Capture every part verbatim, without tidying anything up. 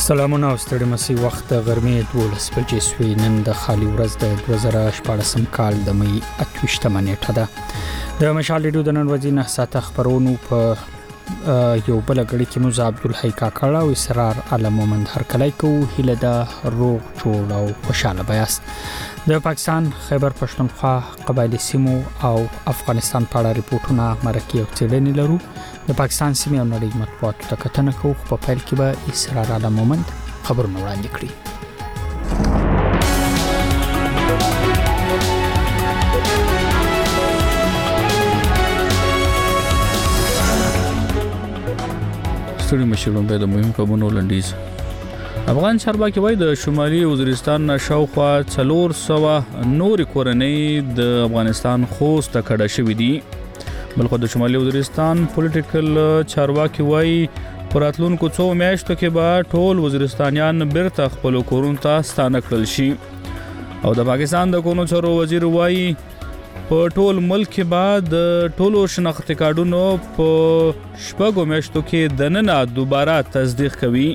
سلامونه او ستړي مسي وخت د غرمې دولس بجې سوي. نن د خالي ورځ د دوه زره شپاړسم کال د مې اته ویشتمه نیټه ده. د مشال ریډیو د نن ورځې نه ساعت خبرونو په یو بل غړي کې موږ عبدالحی کاکړ او اسرار علم مومند هرکلی کو هله د روغ جوړ او خوشاله بیاست. د پاکستان خیبر پښتونخوا قبایلی سیمو او افغانستان په اړه ریپورتونه مرکه او څېړنې لرو. د پاکستان سیمې او نړۍ مطبوعاتو ته کتنه کوو. په پیل کې به اسرار علم مومند خبرونه وړاندې کړي. ستړي مشرون به د مهم خبرونو لنډیز. افغان چارواکي وایي د شمالي وزیرستان شاوخوا څلور سوه نور کورنۍ د افغانستان خوست ته کډه شوې دي. بلخو د شمالي وزیرستان پولیټیکل چارواکي وایي پراتلونکو څو میاشتو کې به ټول وزیرستانیان بیرته خپل کورونو ته ستانه کړل شي. او د پاکستان د قانون چارو وزیر وایي په ټول ملک کې به د ټولو شناختی کارډونو په شپږو میاشتو کې دننه دوباره تصدیق کوي.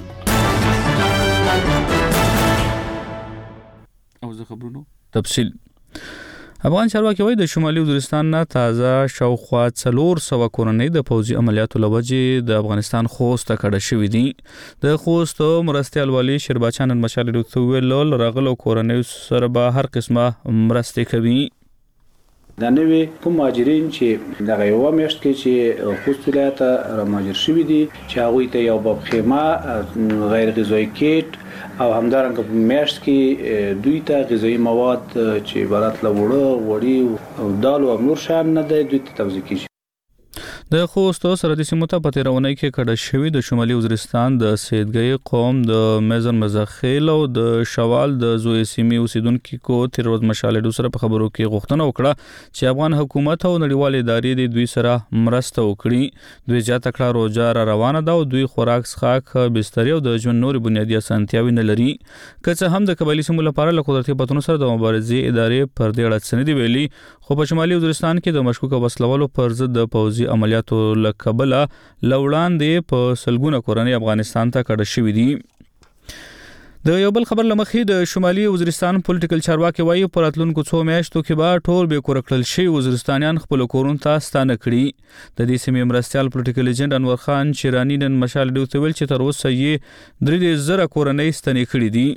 او زه خبرونو تفصیل. افغان چارواکي وایي د شمالي وزیرستان نه تازه شاوخوا څلور سوه کورنۍ د پوځي عملیاتو له وجې د افغانستان خوست ته کډه شوي دي. د خوست مرستیال والي شیرباچا نن مشال ریډیو ته وویل راغلو کورنۍ سره به هر قسمه مرستې کوي. دا نوې کوم مهاجرین چې دغه یو میاشت کې چې خوست ولایت ته مهاجر شوي دي چې هغوی ته یو باب خیمه غیر غذایی کیټ او همدارنګه په میاشت کې دوی ته غذایی مواد چې عبارت له وړه وړي او دال او نور شیان نه دی دوی ته توزیع کیږي. د خوست سرحدي سیمو ته په تیرونۍ کې کډه شوي د شمالي وزیرستان د سیدګۍ قوم د میزن مزخیل او د شوال د زوی سیمې اوسیدونکو کو تیر ورځ مشال ریډیو سره په خبرو کې غوښتنه وکړه چې افغان حکومت او نړیوال ادارې د دوی سره مرسته وکړي. دوی ځاته کړه روزه را روانه ده او دوی خوراک څښاک بستر او د ژوند نور بنیادی اسانتیاوي نه لري. که څه هم د قبایلی سیمو لپاره له قدرتي پاتونو سره د مبارزې ادارې پر دې اړه څه نه دی ویلي، خو په شمالي وزیرستان کې د مشکوک وسلوالو پر ضد د پوځي عملیاتو لکبله لوړاندې په سلګونه کورنۍ افغانستان ته کډه شوي دي. د یو بل خبر لمخې د شمالي وزیرستان پولیټیکل چارواکي وایي په راتلونکو څو میاشتو کې به ټول بې کوره کړل شوي وزیرستانیان خپلو کورونو ته ستانه کړي. د دې سیمې مرستیال پولیټیکل ایجنټ انور خان شیراني نن مشال ریډیو ته ویل چې تر اوسه یې درې زره کورنۍ ستنې کړي دي.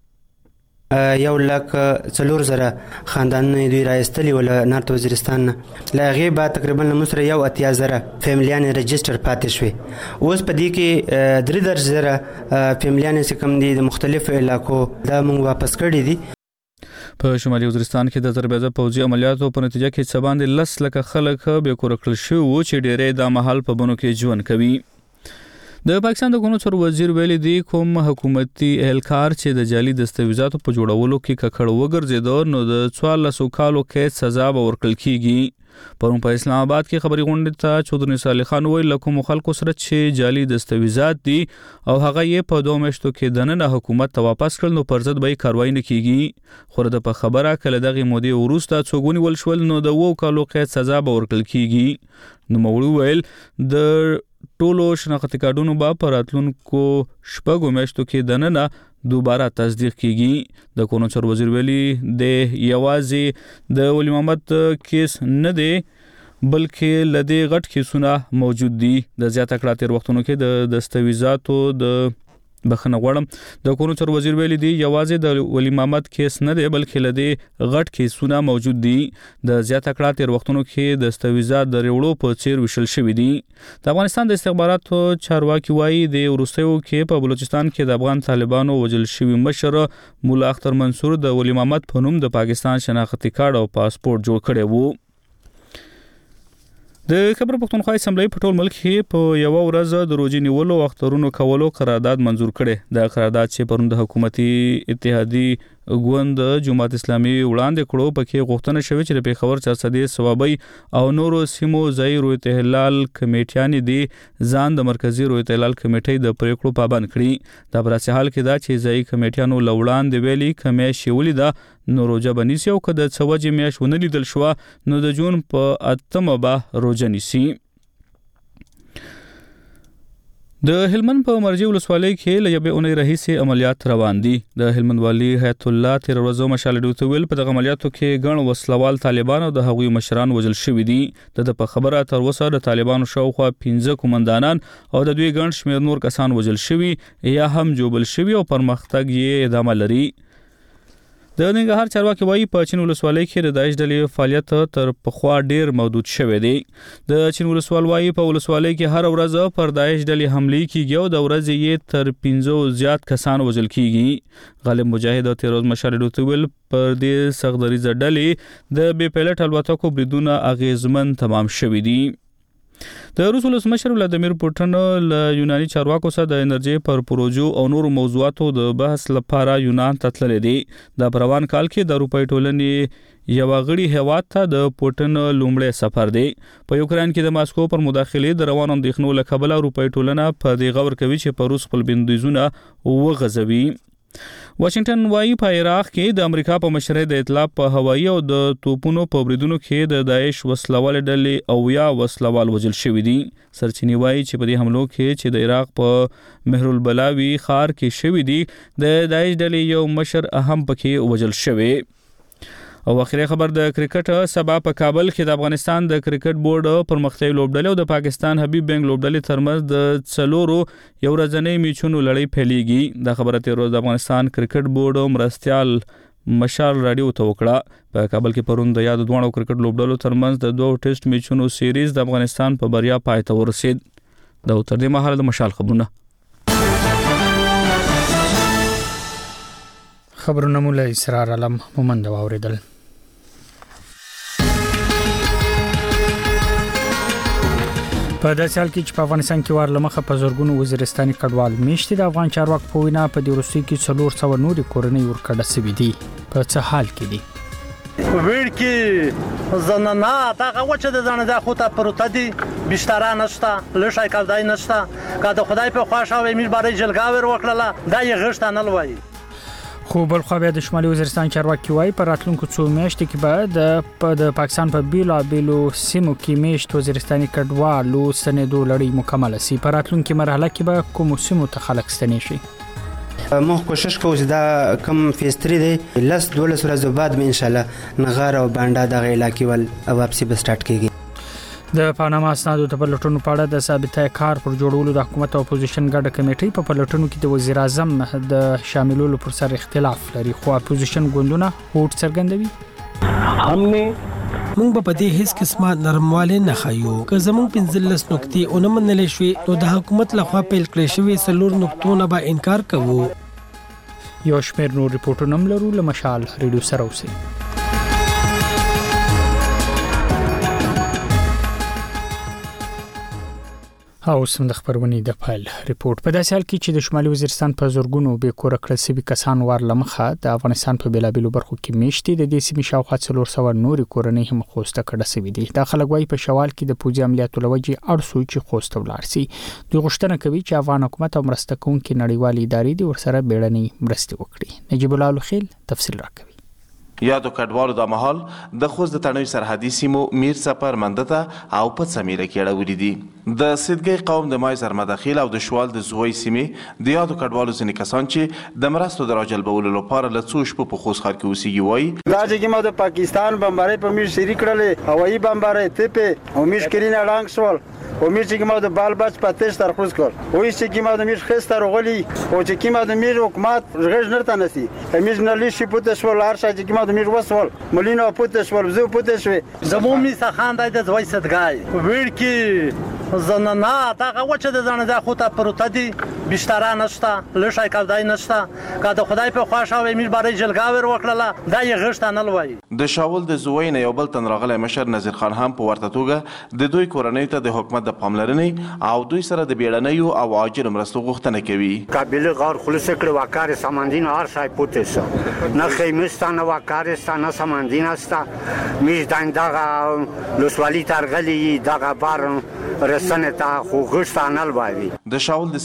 یو لک څلور زره خاندانونه دوی راایستلي ول نارت وزیرستان نه. له هغې بعد تقریبا له موږ سره یو اتیا زره فیملیانې رجسټر پاتې شوې. اوس په دې کې درې دېرش زره فیملیانې چې کوم دي د مختلفو علاقو دا موږ واپس کړي دي. په شمالي وزیرستان کې د زربیزه پوځي عملیاتو په نتیجه کې څه باندې لس لکه خلک بې کوره کړل شوي وو چې ډېری دا مهال په بنو کې ژوند کوي. د پاکستان د قانون چارو وزیر ویلي دی کوم حکومتي اهلکار چې د جعلي دستاویزاتو په جوړولو کې ککړ وګرځیدو نو د څوارلسو کالو قید سزا به ورکړل کیږي. پرون په اسلام آباد کې خبري غونډې ته چودري صالح خان ویل لکه مخالکو سره چې جعلي دستاویزات دي او هغه یې په دوه میاشتو کې دننه حکومت ته واپس کړل نو پر ضد به کاروایی نه کیږي. خو د په خبره کله دغه مودې وروسته څوګونی ول شول نو د وو کالو قید سزا به ورکړل کیږي. نو موړو ویل د ټولو شناختی کارډونو به په راتلونکو شپږو میاشتو کې دننه دوباره تصدیق کیږي. د قانون چارو وزیر ویلي د یوازې د ولی محمد کیس نه دی بلکې لدی غټ کیسونه موجود دي. د زیاته کړه تیر وختونو کې د دستاویزاتو د بخنه غوړم د قانون چارو وزیر ویلي دی یوازې د ولی محمد کیس نه دی بلکې لدی غټ کیسونه موجود دي. د زیاته کړه تیر وختونو کې دستاویزات د ریوړو په څیر وشل شوی دي. د افغانستان د استخباراتو چارواکي وایي د وروستیو کې په بلوچستان کې د افغان طالبانو وجل شوی مشر مولا اختر منصور د ولی محمد په نوم د پاکستان شناختی کارت او پاسپورت جوړ کړی وو. د خیبر پښتونخوا اسمبلی په ټول ملک کې په یو ورځ د روزي نیولو او اخترونو کولو قرارداد منزور کړي. د قرارداد چې پرون د حکومتي اتحادي ګوند جماعت اسلامي وړاندې کړو پکې غوښتنه شوې چې د پیښور چارسدي ثوابي او نورو سیمو ځای رویت هلال کمیټیانې دي ځان د مرکزی رویت هلال کمیټې د پریکړو پابند کړي. دا پر اساس حال کې دا چې ځای کمیټیانو لوړاندې ویلي کمې شولې ده نو روزه بنیسي او که د څوجې میاشت ونه لیدل شو نو د جون په اتمه به روزه نیسي. د هلمند په مرجې ولسوالۍ کې له یوې اونۍ راهیسې عملیات روان دي. د هلمند والي حیات الله تیر ورځو مشال ډیو ویل په دغه عملیاتو کې ګڼ وسلوال طالبان او د هغوی مشران وژل شوي دي. د په خبره تر اوسه د طالبانو شاوخوا پنځه کومندانان او د دوی ګڼ شمېر نور کسان وژل شوي یا هم جوبل شوي او پرمختګ یې ادامه لري. د ننګرهار چارواکي وایي په چین ولسوالۍ کې د داعش ډلې فعالیت تر پخوا ډیر محدود شوی دی. د چین ولسوال وایي په ولسوالۍ کې هر ورځ پر داعش ډلې حملې کیږي او د ورځې یې تر پنځو زیات کسان وژل کیږي. غالب مجاهد او تیروز مشال ډوتویل پر دې سغدریزه ډلې د بې پیلټ الوتکو بریدونه اغیزمن تمام شوي دي. د روس ولسمشر ولادیمیر پوټین له یوناني چارواکو سره د انرژي پر پروژو او نورو موضوعاتو د بحث لپاره یونان ته تللی دی. د پروان کال کې د اروپای ټولنې یو غړي هیواد ته د پوټین لومړی سفر دی. په یوکرين کې د ماسکو پر مداخله د روانو اندېښنو له کبله اروپای ټولنه په دې غور کوي چې په روس خپل بندیزونه وغځوي. واشنگټن وایي په عراق کې د امریکا په مشرۍ د اطلاع په هوایي او د توپونو په بریدونو کې د داعش وسلوال ډلې او یا وسلوال وژل شوي دي. سرچینې وایي چې په دې حملو کې چې د عراق په مهرالبلاوي ښار کې شوي دي د داعش ډلې یو مشر اهم پکې وژل شوی. او اخیری خبر د کرکټ سبا په کابل کې د افغانستان د کرکټ بورډ پرمختیايي لوبډلې او د پاکستان حبیب بنگ لوبډلې ترمنځ د څلورو یو ورځنۍ میچونو لړۍ پیلېږي. د خبره تیر ورځ د افغانستان کرکټ بورډ مرستيال مشال رادیو ته وکړه. په کابل کې پرون د یاد دوه کرکټ لوبډلو ترمنځ د دوه ټیسټ میچونو سیریز د افغانستان په بریا پای ته ورسید. د تر دې مهاله د مشال خبرونه خبرونه مولا اسرار علم مومند واوریدل. په داسې حال کې چې په افغانستان کې وار لمخه په زورګونو وزیرستاني کډوال میشتي د افغان چارواک په وینا په دې وروستي کې څلور سوه نورې کورنۍ ورکړه سوي دي. په څه حال کې دي؟ ویړ کې زنانه دغه وچه د ځان د خو ته پروت دي بشتاره نشته لښای کاودای نشته که د خدای په خوا شوي میر باري جلګاور وکړه دا یې غشت نه لوي. خو بل خو بیا د شمالي وزیرستان چارواکي وایي په راتلونکو څو میاشتو کې به د پاکستان په بیلو بیلو سیمو کې میشت وزیرستاني کډوالو ستنېدو لړۍ مکمله شي. په راتلونکي مرحله کې به کومو سیمو ته خلک ستنې شي. موږ کوشش کوو چې دا کم فیصد دی لس دولس ورځې بعد به ان شاء الله نغار او بانډا دغه علاقې ول واپسی به سٹارټ کیږي. د پاناما اسنادو ته پلټونو په اړه د ثابته کار پر جوړولو د حکومت او اپوزیشن ګډه کمیټې په پلټونو کې د وزیر اعظم د شاملولو پر سر اختلاف لري خو اپوزیشن ګوندونه هوټ څرګندوي. همنه موږ په دې هیڅ قسمه نرمواله نه خایو که زموږ پنځلس نقطې اونم منل شوي نو د حکومت لخوا پیل کړی شوی څلور نقطونه به انکار کوو. یو شمېر نور ریپورټونه هم لرو له مشال ریډیو سره اوسئ. او سم د خبرونې د پایل ریپورت په داسې حال کې چې د شمالي وزیرستان په زورګونو به کور کړل سوي کسان وار لمخه د افغانستان په بیلابیلو برخو کې میشتي د دې سیمې شاوخوا څلور سوه نورې کورنۍ هم خوسته کړه سوي دي. دا خلک وایي په شوال کې د پوځي عملیاتو لوجې اړ سوي چې خوسته ولاړ سي. دوی غوښتنه کوي چې افغان حکومت او مرسته کوونکې نړیوالې ادارې دې ورسره بیړنۍ مرستې وکړي. نجیب الله خیل تفصیل راکوي. یادو کډوالو د مهال د خوست د تڼیو سرحدي سیمو میر سفر منده او په سمیره کې اړولې دي. د سیدګي قوم د مای سرمداخیل او د شوال د زوی سیمې د یادو کډوالو ځینې کسان چې د مرستو د راجلبولو لپاره له څو شپو په خوست ښار کې اوسېږي وایي دا چې ما د پاکستان بمبارۍ په میر شریک کړلې هوایي بمبارۍ تپې او میر کرینا رنګ شول او میر چې ما د بال بچ پاتېش تر خوست کړ او چې ما د میر خستر غولي او چې ما د میر حکومت غږ نرته نسی میر نه لشي پته شول هر شي چې ما د میر وسول ملینو پته شول زو پته شوي زمو می سخان د زوی صدګای ویړ کې زنانه دغه وچه د ځان د خو ته پروت دي بشتاره نشته لښای کاودای نشته که د خدای په خوا شوي میر باري جلګاور وکړه دا یې غشت نه لوي. د شاول د زوی نه یو بل تن راغلی مشر نذیر خان هم په ورته توګه د دوی کورنۍ ته د حکومت د پاملرنې او دوی سره د بیړنیو او عاجل مرستو غوښتنه کوي. قابل غار خلاص کړ وکړ ساماندین هر شای پوتس نه خیمستانه وکړ ستانه ساماندین است میز دنده لوسوالی ترغلی دغه بار رسنه تا خو غشت نه لوي. د شاول د سیمې یو ځوان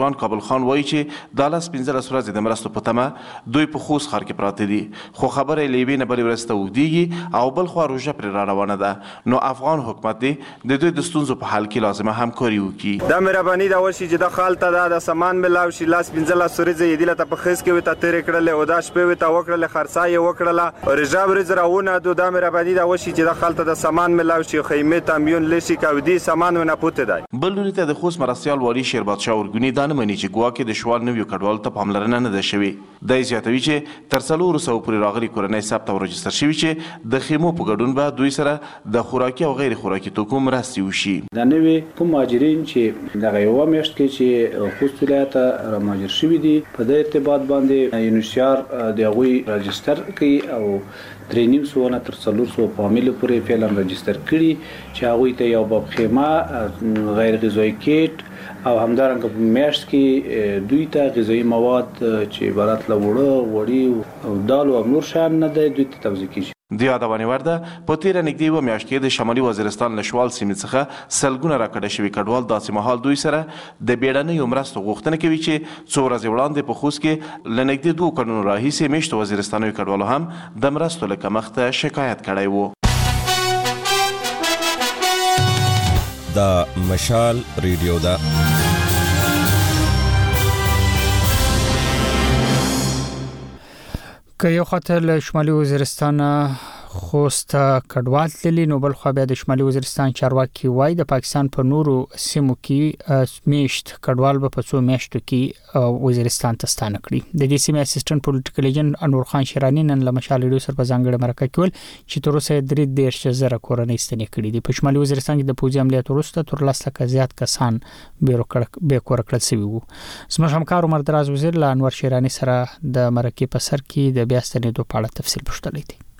افغان کابل خان وایي چې د لاس پنځلس ورځې د مرستو په تمه دوی په خوست ښار کې پراته دي، خو خبره یې له یوې نه بلې ورځ ته اوږدېږي او بل خوا روژه پرې را روانه ده. نو افغان حکومت دی د دوی د ستونزو په حل کې لازمه همکاري وکړي. دا مهرباني دا وشي چې د خال ته دا د سامان ملاو شي، لاس پنځلس ورځې یې دلته په خیز کې ورته تېرې کړلې او دا شپې ورته وکړلې، خرڅا یې وکړله، روژه ورځ راونه دو. دا مهرباني دا وشي چې د خال ته د سامان ملاو شي، خیمې تامیون لشي کاودي سامان ونه پوته دی. بل لوري ته د خوست مرستیال والي شیربادشاه اورګوني دا نه مني چې ګواکې د شوال نویو کډوالو ته پاملرنه نه ده شوې. دی زیاتوي چې تر څلورو سوو پورې راغلي کورنۍ ثبت او رجستر شوي چې د خیمو په ګډون به دوی سره د خوراکي او غیر خوراکي توکو مرستې وشي. دا نوې کوم مهاجرین چې دغه یوه میاشت کې چې خوست ولایت ته رامهاجر شوي دي په دې ارتباط باندې یونیسیار د هغوی رجستر کوي او درې نیم سوه نه تر څلور سوه فامیلو پورې فعلا رجستر کړي چې هغوی ته یو باب خیمه، غیر غذایي کیټ او همدارنګه په میاشت کې دوی ته غذایي مواد چې عبارت له اوړه، غوړي او دال او نور شیان نه دی دوی ته توزیع کیږي. د یادونې وړ ده په تېره نږدې یوه میاشت کې د شمالي وزیرستان له شوال سیمې څخه سلګونه راکډه شوي کډوال داسې مهال دوی سره د بیړنیو مرستو غوښتنه کوي چې څو ورځې وړاندې په خوست کې له نږدې دوو کلونو راهیسې میشتو وزیرستانیو کډوالو هم د مرستو له کمښته شکایت کړی و. دا مشال ریډیو ده. که یو خاطر له شمالي وزیرستان خوست کډوال تللی نو بل خو بیا د شمالي وزیرستان چارواکي وای د پاکستان په نورو سیمو کې میشت کډوال به په څو میاشتو کې وزیرستان ته ستانه کړي. د دې سیمې اسسټنټ پولیټیکل ایجنټ انور خان شیرانی نن له مشال ریډیو سره په ځانګړي مرکه کې ول چې تر اوسه درې دېرش زره کورنۍ ستنې کړي دي. په شمالي وزیرستان کې د پوځي عملیاتو وروسته تر لس لکه زیات کسان بې کور کړل شوي وو. زموږ همکار عمر دراز وزیر له انور شیرانی سره د مرکې په سر کې د بیا ستنېدو په اړه تفصیل پوښتلی دی.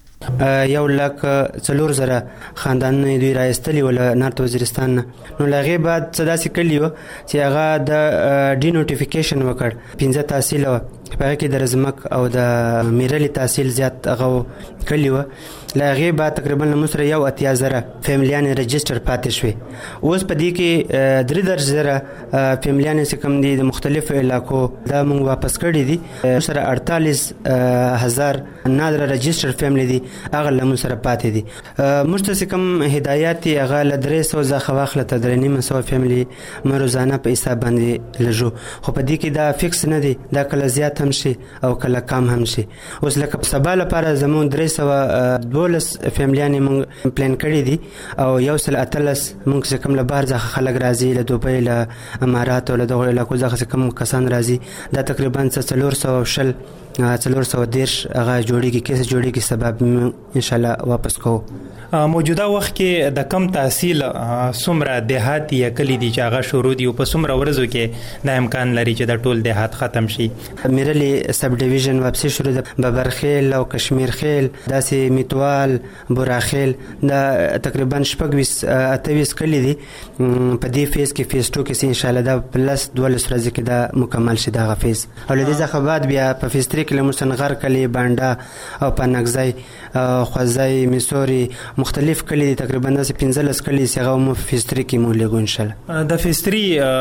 یو لک څلور زره خاندانونه دوی راایستلي ول نارت وزیرستان نه. نو لغه بعد څه داسې کړي و چې هغه د ډي نوټیفیکیشن وکړ. پنځه تحصیل و په کې د رزمک او د میرلی تحصیل زیات هغه کړي و. لغه بعد تقریبا مسره یو اتیا زره فیملیان رجستر پاتې شوي. اوس په دې کې درې درش زره فیملیان چې کوم دي د مختلفو علاقو دا موږ واپس کړي دي. سره اړتالیس هزار نادر رجستر فیملی دي هغه لمون سره پاتې دي. موږ ته کوم هدایت هغه ل درې سوه ځخه واخله ته درې نیم سوه فیملی مې روزانه په حساب باندې لجو. خو په دې کې دا فکس نه دي، دا کله زیات هم شي او کله کم هم شي. اوس لکه په سبا لپاره زمون درې سوه دولس فیملیان موږ پلان کړي دي او یو سل اتلس موږ کوم له بهر ځخه خلک راځي، له دوبۍ، له امارات او له دغه علاقو ځخه کوم کسان راځي. دا تقریبا څلور سوه شل څلور سوه دیرش هغه جوړیږي کیسه جوړیږي سبب ان شاء الله واپس کوو. موجوده وخت کې د کم تحصیل څومره دیهات یا کلی دي چې هغه شروع دي او په څومره ورځو کې د امکان لري چې د ټول دیهات ختم شي؟ میرلی سب ډیویژن واپسی شروع ده، ببرخیل او کشمیر خیل، داسې میتوال، بوراخیل، دا تقریبا شپږ ویس اته ویس کلی دي. په دې فیز کې فیز ټو کې ان شاء الله دا پلس دولس ورځې کې دا مکمل شي دغه فیز. او له دې څخه بعد بیا په فیز تری کې له مسنغر کلی، بانډا او پنګزای، خوځای، میسوري مختلف کلی دي. تقریبا داسې پنځلس کلی چې هغه مو فیستري کې مو لګو ان شاء الله. د فیستري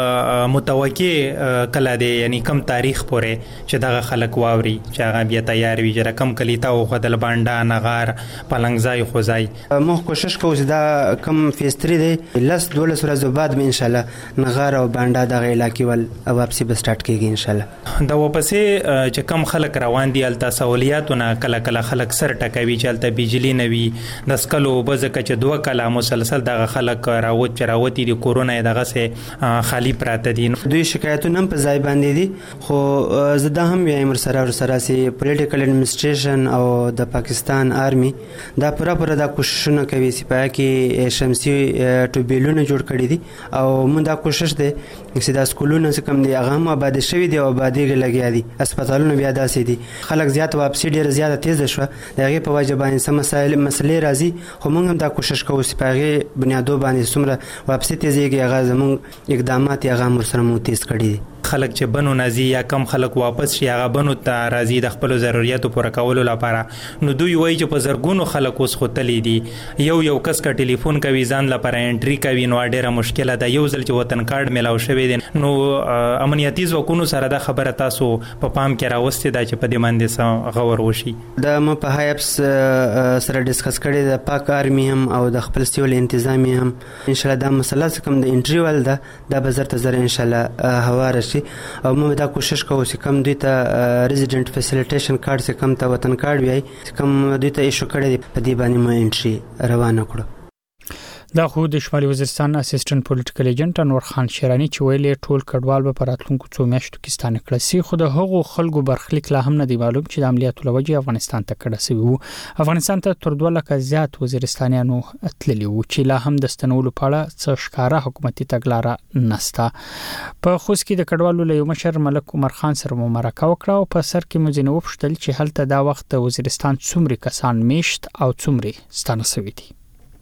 متوقع کله دی، یعنی کم تاریخ پورې چې دغه خلک واوري چې هغه بیا تیار وي چې کم کلی ته خدل بانډا، نغار، پلنګزای، خوځای؟ مو کوشش کوو چې دا کم فیستري دی لس دولس ورځې بعد مې ان شاء الله نغار او بانډا دغه علاقې ول واپسی به سٹارټ کیږي ان شاء الله. دا واپسې چې کم خلک روان دي الته سہولیاتونه کله کله خلک سر ټکوي چې الته بجلی نه وي، د سکلو بزکه چې دوه کله مسلسل دغه خلک راوت چراوتی دي، کورونا دغه سه خالی پراته دي. دوی شکایتونه په ځای باندې دي. خو زه هم وایم سره سره سي پولیټیکل اډمنسټریشن او د پاکستان آرمي دا پوره پوره دا کوششونه کوي چې په کې شمسي ټوبیلونه جوړ کړي دي او موږ دا کوشش دي چې دا سکولونه کم دي هغه هم آباد شوي دي او آبادي لګیا دي. هسپتالونه بیا داسې دي. خلک زیات واپسی ډیره زیاته تیز شوه دغه په وجه باندې سم مسایل مسلې راځي. خو موږ هم دا کوشش کوو چې په هغې بنیادو باندې څومره واپسي تیزېږي هغه زموږ اقدامات یې هغه هم ورسره مو تیز کړي دي. خلک چې بنو نازي یا کم خلک واپس شي هغه بنو ته راځي د خپل ضرورتو پوره کولو لپاره نو دوی وایي چې په زرګونو خلک اوس خوتلې دي یو یو کس کا ټلیفون کوي ځان لپاره انټری کوي نو ډیره مشکله ده یو ځل چې وطن کارت ملاو شوی دی نو امنیتي ځواکونو سره د خبره تاسو په پام کې راوستي دا چې په دې باندې غور وشي د م په هایپس سره ډیسکس کړي د پاک آرمي هم او د خپل سیول انتظامی هم ان شاء الله دا مسله کوم د انټری ول ده دا به زر ته زر ان شاء الله هواره شي او موږ دا کوشش کوو چې کوم دوی ته ریزیډنټ فیسیلیټیشن کارت چې کوم ته وطن کارت وي کوم دوی ته ایشو کړی په دې باندې مو انټری روانه کړو دا خو د شمالي وزیرستان اسسټنټ پولیټیکل ایجنټ انور خان شیرانی چې ویلي ټول کډوال به پراتلونکو څو میاشتو کې ستانه کړي سي خو د هغو خلکو برخلیک لا هم نه دی معلوم چې د عملیاتو لوجه افغانستان ته کډه سوي وو افغانستان ته تر دوه لک زیات وزیرستانیانو اتللی وو چې لا هم د ستنولو په اړه څه ښکارا حکومتي تګلارې نستا په خوست کې د کډوالو له مشر ملک عمر خان سره مرکه وکړه او په سر کې مزینه وپښتل چې هلته دا وخت د وزیرستان څومره کسان میشت او څومره ستانه سوي دي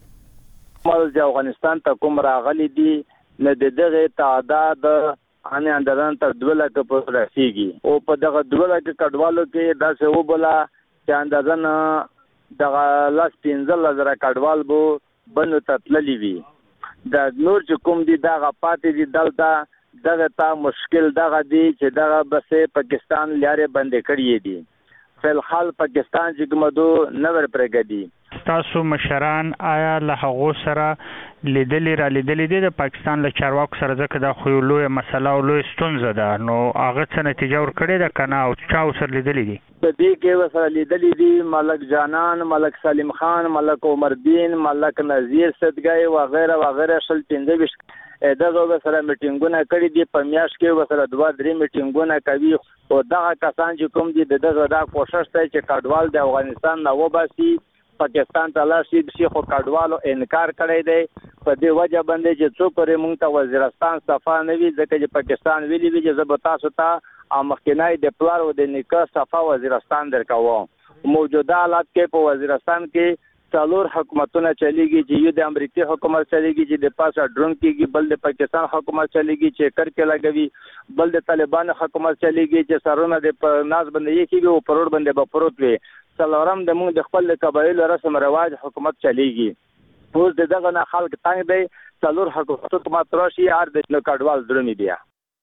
مال د افغانستان ته کوم راغلي دي نه د دغه تعداد ان اندران تر دوه لک په رسیدي او په دغه دوه لک کډوالو کې دا څه وبلا چې اندازن دغه لاس پنځه زره کډوال بو بنو تتللی وي د نور چې کوم دي دغه پاتې دي دلته دغه تا مشکل دغه دي چې دغه بسې پاکستان لارې بندې کړې دي فل حال پاکستان چې کومدو نور پرګدي تاسو مشران آیا له هغه سره لیدلې را لیدلې دي د پاکستان له چارواکو سره ځکه دا خو لوی مسله او لوی ستونزه ده نو هغه څه نتیجه ورکړي ده کنه او چا سره لیدلې دي په دې کې وسره لیدلې دي ملک جانان ملک سلیم خان ملک عمر دین ملک نذیر صدګي و غیره و غیره شل پنځه دغه وسره میټینګونه کړي دي په میاش کې وسره دوه درې میټینګونه کوي او دغه کسان چې کوم دي دغه دا کوشش کوي چې کډوال د افغانستان نه وباسي پاکستان ته لاشي د خو کډوالو انکار کړی دی په دې وجه باندې چې څوک پرې مونږ ته وزیرستان صفه نه وي ځکه چې پاکستان ویلي وي چې زه تاسو ته مخکنای د پلار او د نیکه صفه وزیرستان درکوم موجوده حالات کې په وزیرستان کې څلور حکومتونه چلیږي چې یو د امریکای حکومت چلیږي چې د پاسه ډرون کېږي بل د پاکستان حکومت چلیږي چې کر کې لګوي بل د طالبان حکومت چلیږي چې سرونه د ناز باندې یې کې او پروړ باندې به پروت وي څلورم د موږ د خپل قبایل رسم رواج حکومت چلیږي اوس دغه نه خلک تنګ دی څلور حکومت راشي ار د کډوال درمي بیا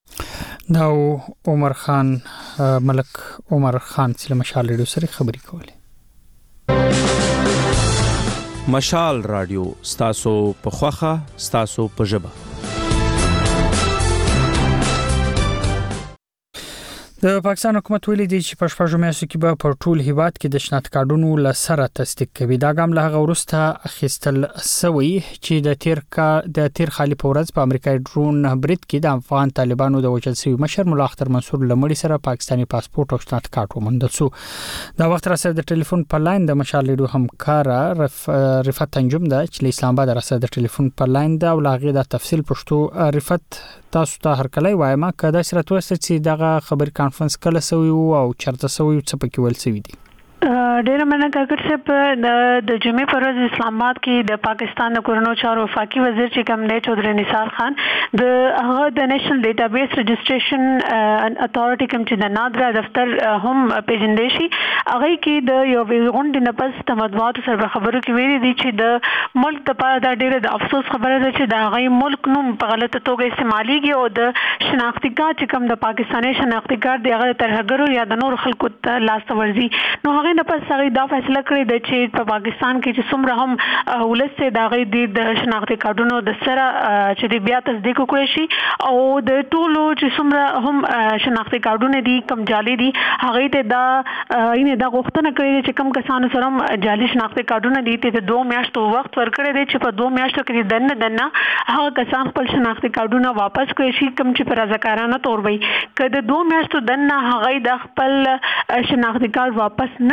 دا عمر خان ملک عمر خان چې مشال ریډیو سره خبري کوله مشال رادیو ستاسو په خوخه ستاسو په ژبه د پاکستان حکومت ویلي دی چې په شپږو میاشتو کې به په ټول هیواد کې د شناخت کارډونو لسره تصدیق کوي دا ګام له هغه وروسته اخیستل سوی چې د تیر کا د تیر خالي په ورځ په امریکایي ډرون برید کې د افغان طالبانو د وجل سوي مشر مولا اختر منصور لمړي سره پاکستاني پاسپورت او شناخت کارت وموندل شو دا وخت را سره د ټلیفون په لاین د مشال ریډیو همکار رف رفعت تنجم دا چې اسلام آباد را سره د ټلیفون په لاین دا او لاغي د تفصیل پښتو رفعت تاسو ته هر کله وایم کدا سره توسه چې دغه خبر کانفرنس کله سوي او چرته سوي څه پکې ول سوي دي ډیره مننه کاکر صاحب د جمعې پر ورځ اسلام آباد کې د پاکستان د کورونو چارو وفاقي وزیر چې کوم دی چودري نثار خان د هغه د نېشنل ډیټابیس رجسټریشن اتھارټي کوم چې د نادرا دفتر هم پیژندې شي هغه کې د یو غونډې نه پس د مطبوعاتو سره خبرو کې ویلي دي چې د ملک لپاره دا ډیره د افسوس خبره ده چې د هغه ملک نوم په غلطه توګه استعماليږي او د شناختی کارت چې کوم د پاکستاني شناختی کارت دی هغه ترهګرو یا د نور خلکو ته لاس ورزي نو هغه نه پس هغه دا فیصله کړې ده چې په پاکستان کې چې څومره هم ولسته دا غي د شناختی کارتونو د سره چې د بیا تصدیق وکړي شي او د ټولو چې څومره هم شناختی کارتونه دي کم جالي دي هغه ته دا اینه دا غوښتنه کړې چې کم کسانو سره هم جالي شناختی کارتونه دي ته دوه میاشتو وخت ورکړي دي چې په دوه میاشتو کې دنه دنه هغه کسان خپل شناختی کارتونه واپس کړي شي کم چې پر رضاکارانه تور وي کله دوه میاشتو دنه هغه د خپل شناختی کارت واپس نه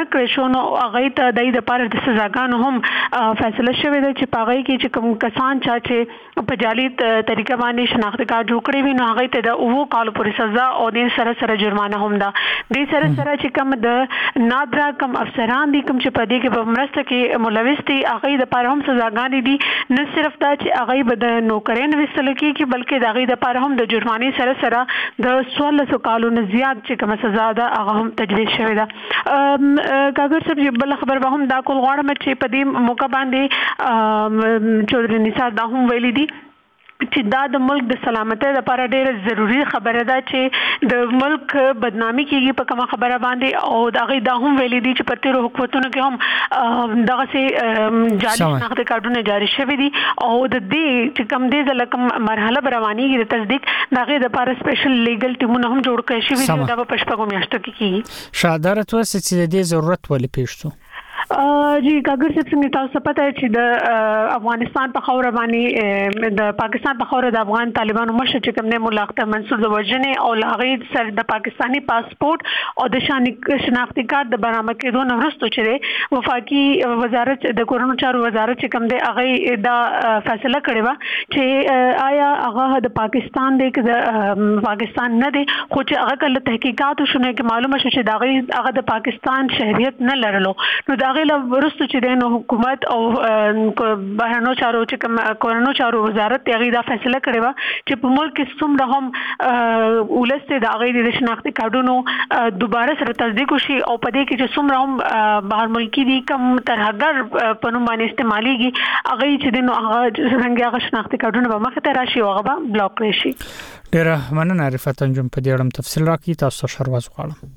کړی شو نو هغه ته د دې لپاره د سزاګانو هم فیصله شوې ده چې پاغې کې چې کوم کسان چا چې په جعلي طریقه باندې شناخت کارت جوړ کړی وي نو هغه ته د اوو کال پورې سزا او د سره سره جرمانه هم ده. د سره سره چې کوم د نادرا کوم افسران دي کوم چې په دې کې په مرسته کې ملوث دي هغه د لپاره هم سزاګانې دي. نه صرف دا چې هغه به د نوکرین وستل کېږي بلکې د هغه د لپاره هم د جرمانې سره سره د څوارلسو کالونو زیات چې کوم سزا ده هغه هم تجویز شوې ده. کاګر صاحب بل خبر به هم دا کول غواړم چې په دې موقع باندې چودري نثار دا هم ویلي دي چې دا د ملک د سلامتۍ لپاره ډېره ضروری خبره ده چې د ملک بدنامي کیږي په کومه خبره باندې او دا غي دا هم ویلي دي چې په تیرو حکومتونو کې هم دغه سي جعلي شناخت کارتونه جاری شوي دي او د دې چې کوم دې ځل کوم مرحله روانيږي د تصدیق دغه د لپاره سپیشل لیګل ټیمونه هم جوړ کړي شوي دي دا په پښپغو میاشتو کې کیږي. شادرت وسه چې د ضرورت ولې پیښ شو؟ جی کاګر صاحب څنګه تاسو پته چې د افغانستان په خاور باندې د پاکستان په خاور د افغان طالبانو مشر چې کوم نه مولا اختر منصور د وژنې او لاغې سر د پاکستانی پاسپورت او د شناختی کارت د برابر کېدو نه وروسته چې وفاقي وزارت د کورونو چارو وزارت چې کوم دی هغه دا فیصله کړې و چې آیا هغه د پاکستان د پاکستان نه دی خو چې هغه کله تحقیقات شونه کې معلومه شو چې دا هغه د پاکستان شهریت نه لرلو نو دا غیله ورستو چې د حکومت او بهرنیو چارو چې کوم کورونو چارو وزارت هغه دا فیصله کړې و چې په ملک کې څومره هم ولسته د هغه د شناختی کارتونو دوباره سره تصدیق وشي او په دې کې چې څومره هم بهر ملکی دي کوم ترهګر په نوم باندې استعماليږي هغه چې د هغه څنګه هغه شناختی کارتونه به مخ ته راشي او هغه به بلاک کړي شي. ډیره مننه عرفت انجم په دې اړه تفصیل راکړي تاسو شرواز غواړم.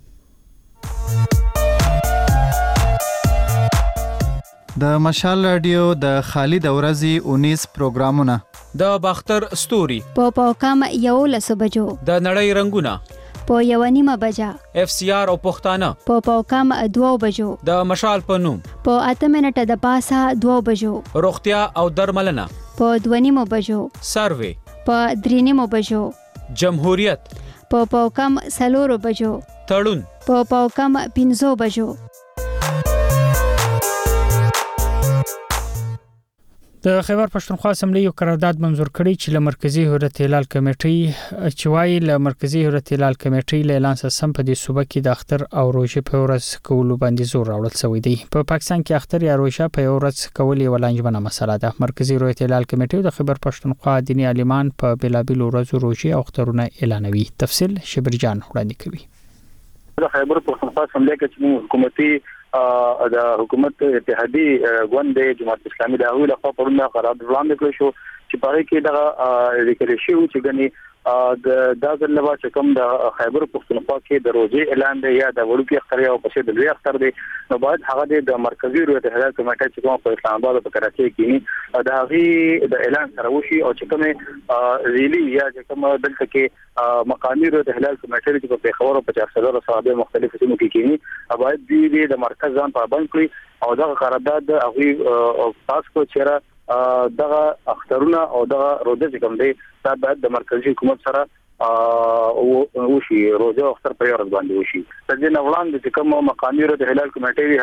د مشال رادیو د خالد اورزي اونیس پروګرامونه د باختر ستوري په پاوکم یو لس بجو د نړۍ رنگونه په یو نیمه بجا اف سی آر او پښتانه په پاوکم دوه بجو د مشال په نوم په اته منټه د پاسه دوه بجو روغتیا او درملنه په دوه نیمه بجو سروي په درې نیمه بجو جمهوریت په پاوکم سلورو بجو تړون په پاوکم پنځو بجو. د خیبر پښتونخوا اسمبلی یو قرارداد منزور کړی چې له مرکزی هویت اعلان کمیټې چې وايي له مرکزی هویت اعلان کمیټې له اعلان سم په دې صوبه کې د اختر او روژې په ورځ کولو باندې زور راوړل شوی دی. په پاکستان کې اختر یا روژه په ورځ کول یو لنجبنه مسله ده. مرکزی هویت اعلان کمیټې د خیبر پښتونخوا دینی عالمان په بلابل ورځو روژې او اخترونه اعلانوي. تفصیل شبرجان وړاندې کوي. د خیبر پښتونخوا اسمبلی کې چې حکومتي د حکومت اتحادی غوند جماعت اسلامي د هغوی لخوا پرونه قرارداد وړاندې کړی شو چې په هغه کې د ذکر شوی چې غني د دازل لوا چې کوم د خیبر پښتونخوا کې د روزي اعلان دی یا د وړوکی اختر او پسې د لوی اختر دی نو باید هغه د مرکزی هویت اعلان کمیټه چې کوم په اسلام آباد او کراچي کې د هغه د اعلان سره وشي او چې کوم ریلی یا چې کوم دلته کې مقامی هویت اعلان کمیټه چې په خبرو په چارسده او صحابه مختلفو سیمو کې کېنی باید دې د مرکز ځان پابند کړي او دا قرارداد هغه پاس کو چیرې دغه اخترونه او دغه روزه کوم دی دا باید د مرکزی حکومت سره او وشي روزه او اختر په ورځ باندې وشي. د دې نوړاندې چې کوم مقامی هویت اعلان کمیټه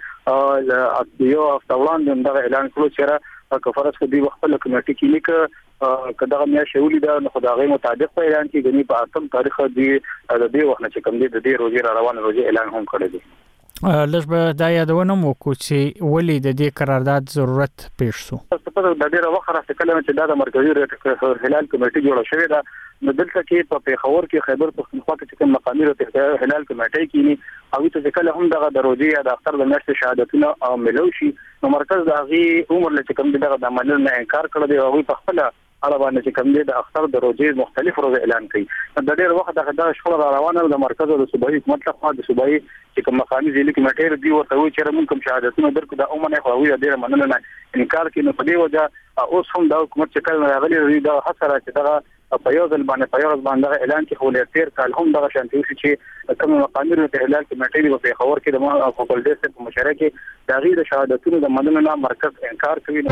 هغه یو افتوان دغه اعلان کړو چې کفارس کو دی خپل کمیټه کې لیک کداغه میا شولې دا نو خدای مطابق په اعلان کې غني په اتم تاریخ دی د دې وخت چې کوم دی د دې روزه روانه روزه اعلان هم کړی دی. لږ به دا یادونه مو کو چې ولې د دې قرارداد ضرورت پیښ شو. په د ډیره وخت راځي کله چې دا د مرکزی هلال کمیټه جوړه شوې ده نو دلته کې په پیښور کې خیبر پښتونخوا کې کوم مقامی هلال کمیټه کې او چې کله هم دغه د روزي یا د اختر د میاشتې شهادتونه ملو شي نو مرکز د هغه عمر لکه کوم دغه د عمل نه انکار کړی دی او په خپل اړه باندې چې کوم د اختر د روزي مختلف روزه اعلان کړي د ډیر وخت دغه د شخړه روانه د مرکز او د صوبایي حکومت لخوا د صوبایي چې کوم مقامی ځینې کمیټې دی ورته وایي چې موږ کوم شهادتونه درکو د عمر خو وی ډیر مننه نه انکار کوي نو په دې وجه اوس هم د حکومت چې کله راغلي دا حسره چې دغه په یو ځل باندې په یو ځل باندې اعلان کې خو تیر کال هم دغه شانتي چې کوم مقامی د اعلان کمیټې په خبر کې د خپل دسته په مشارکت د غیر شهادتونو د مننه نه مرکز انکار کوي.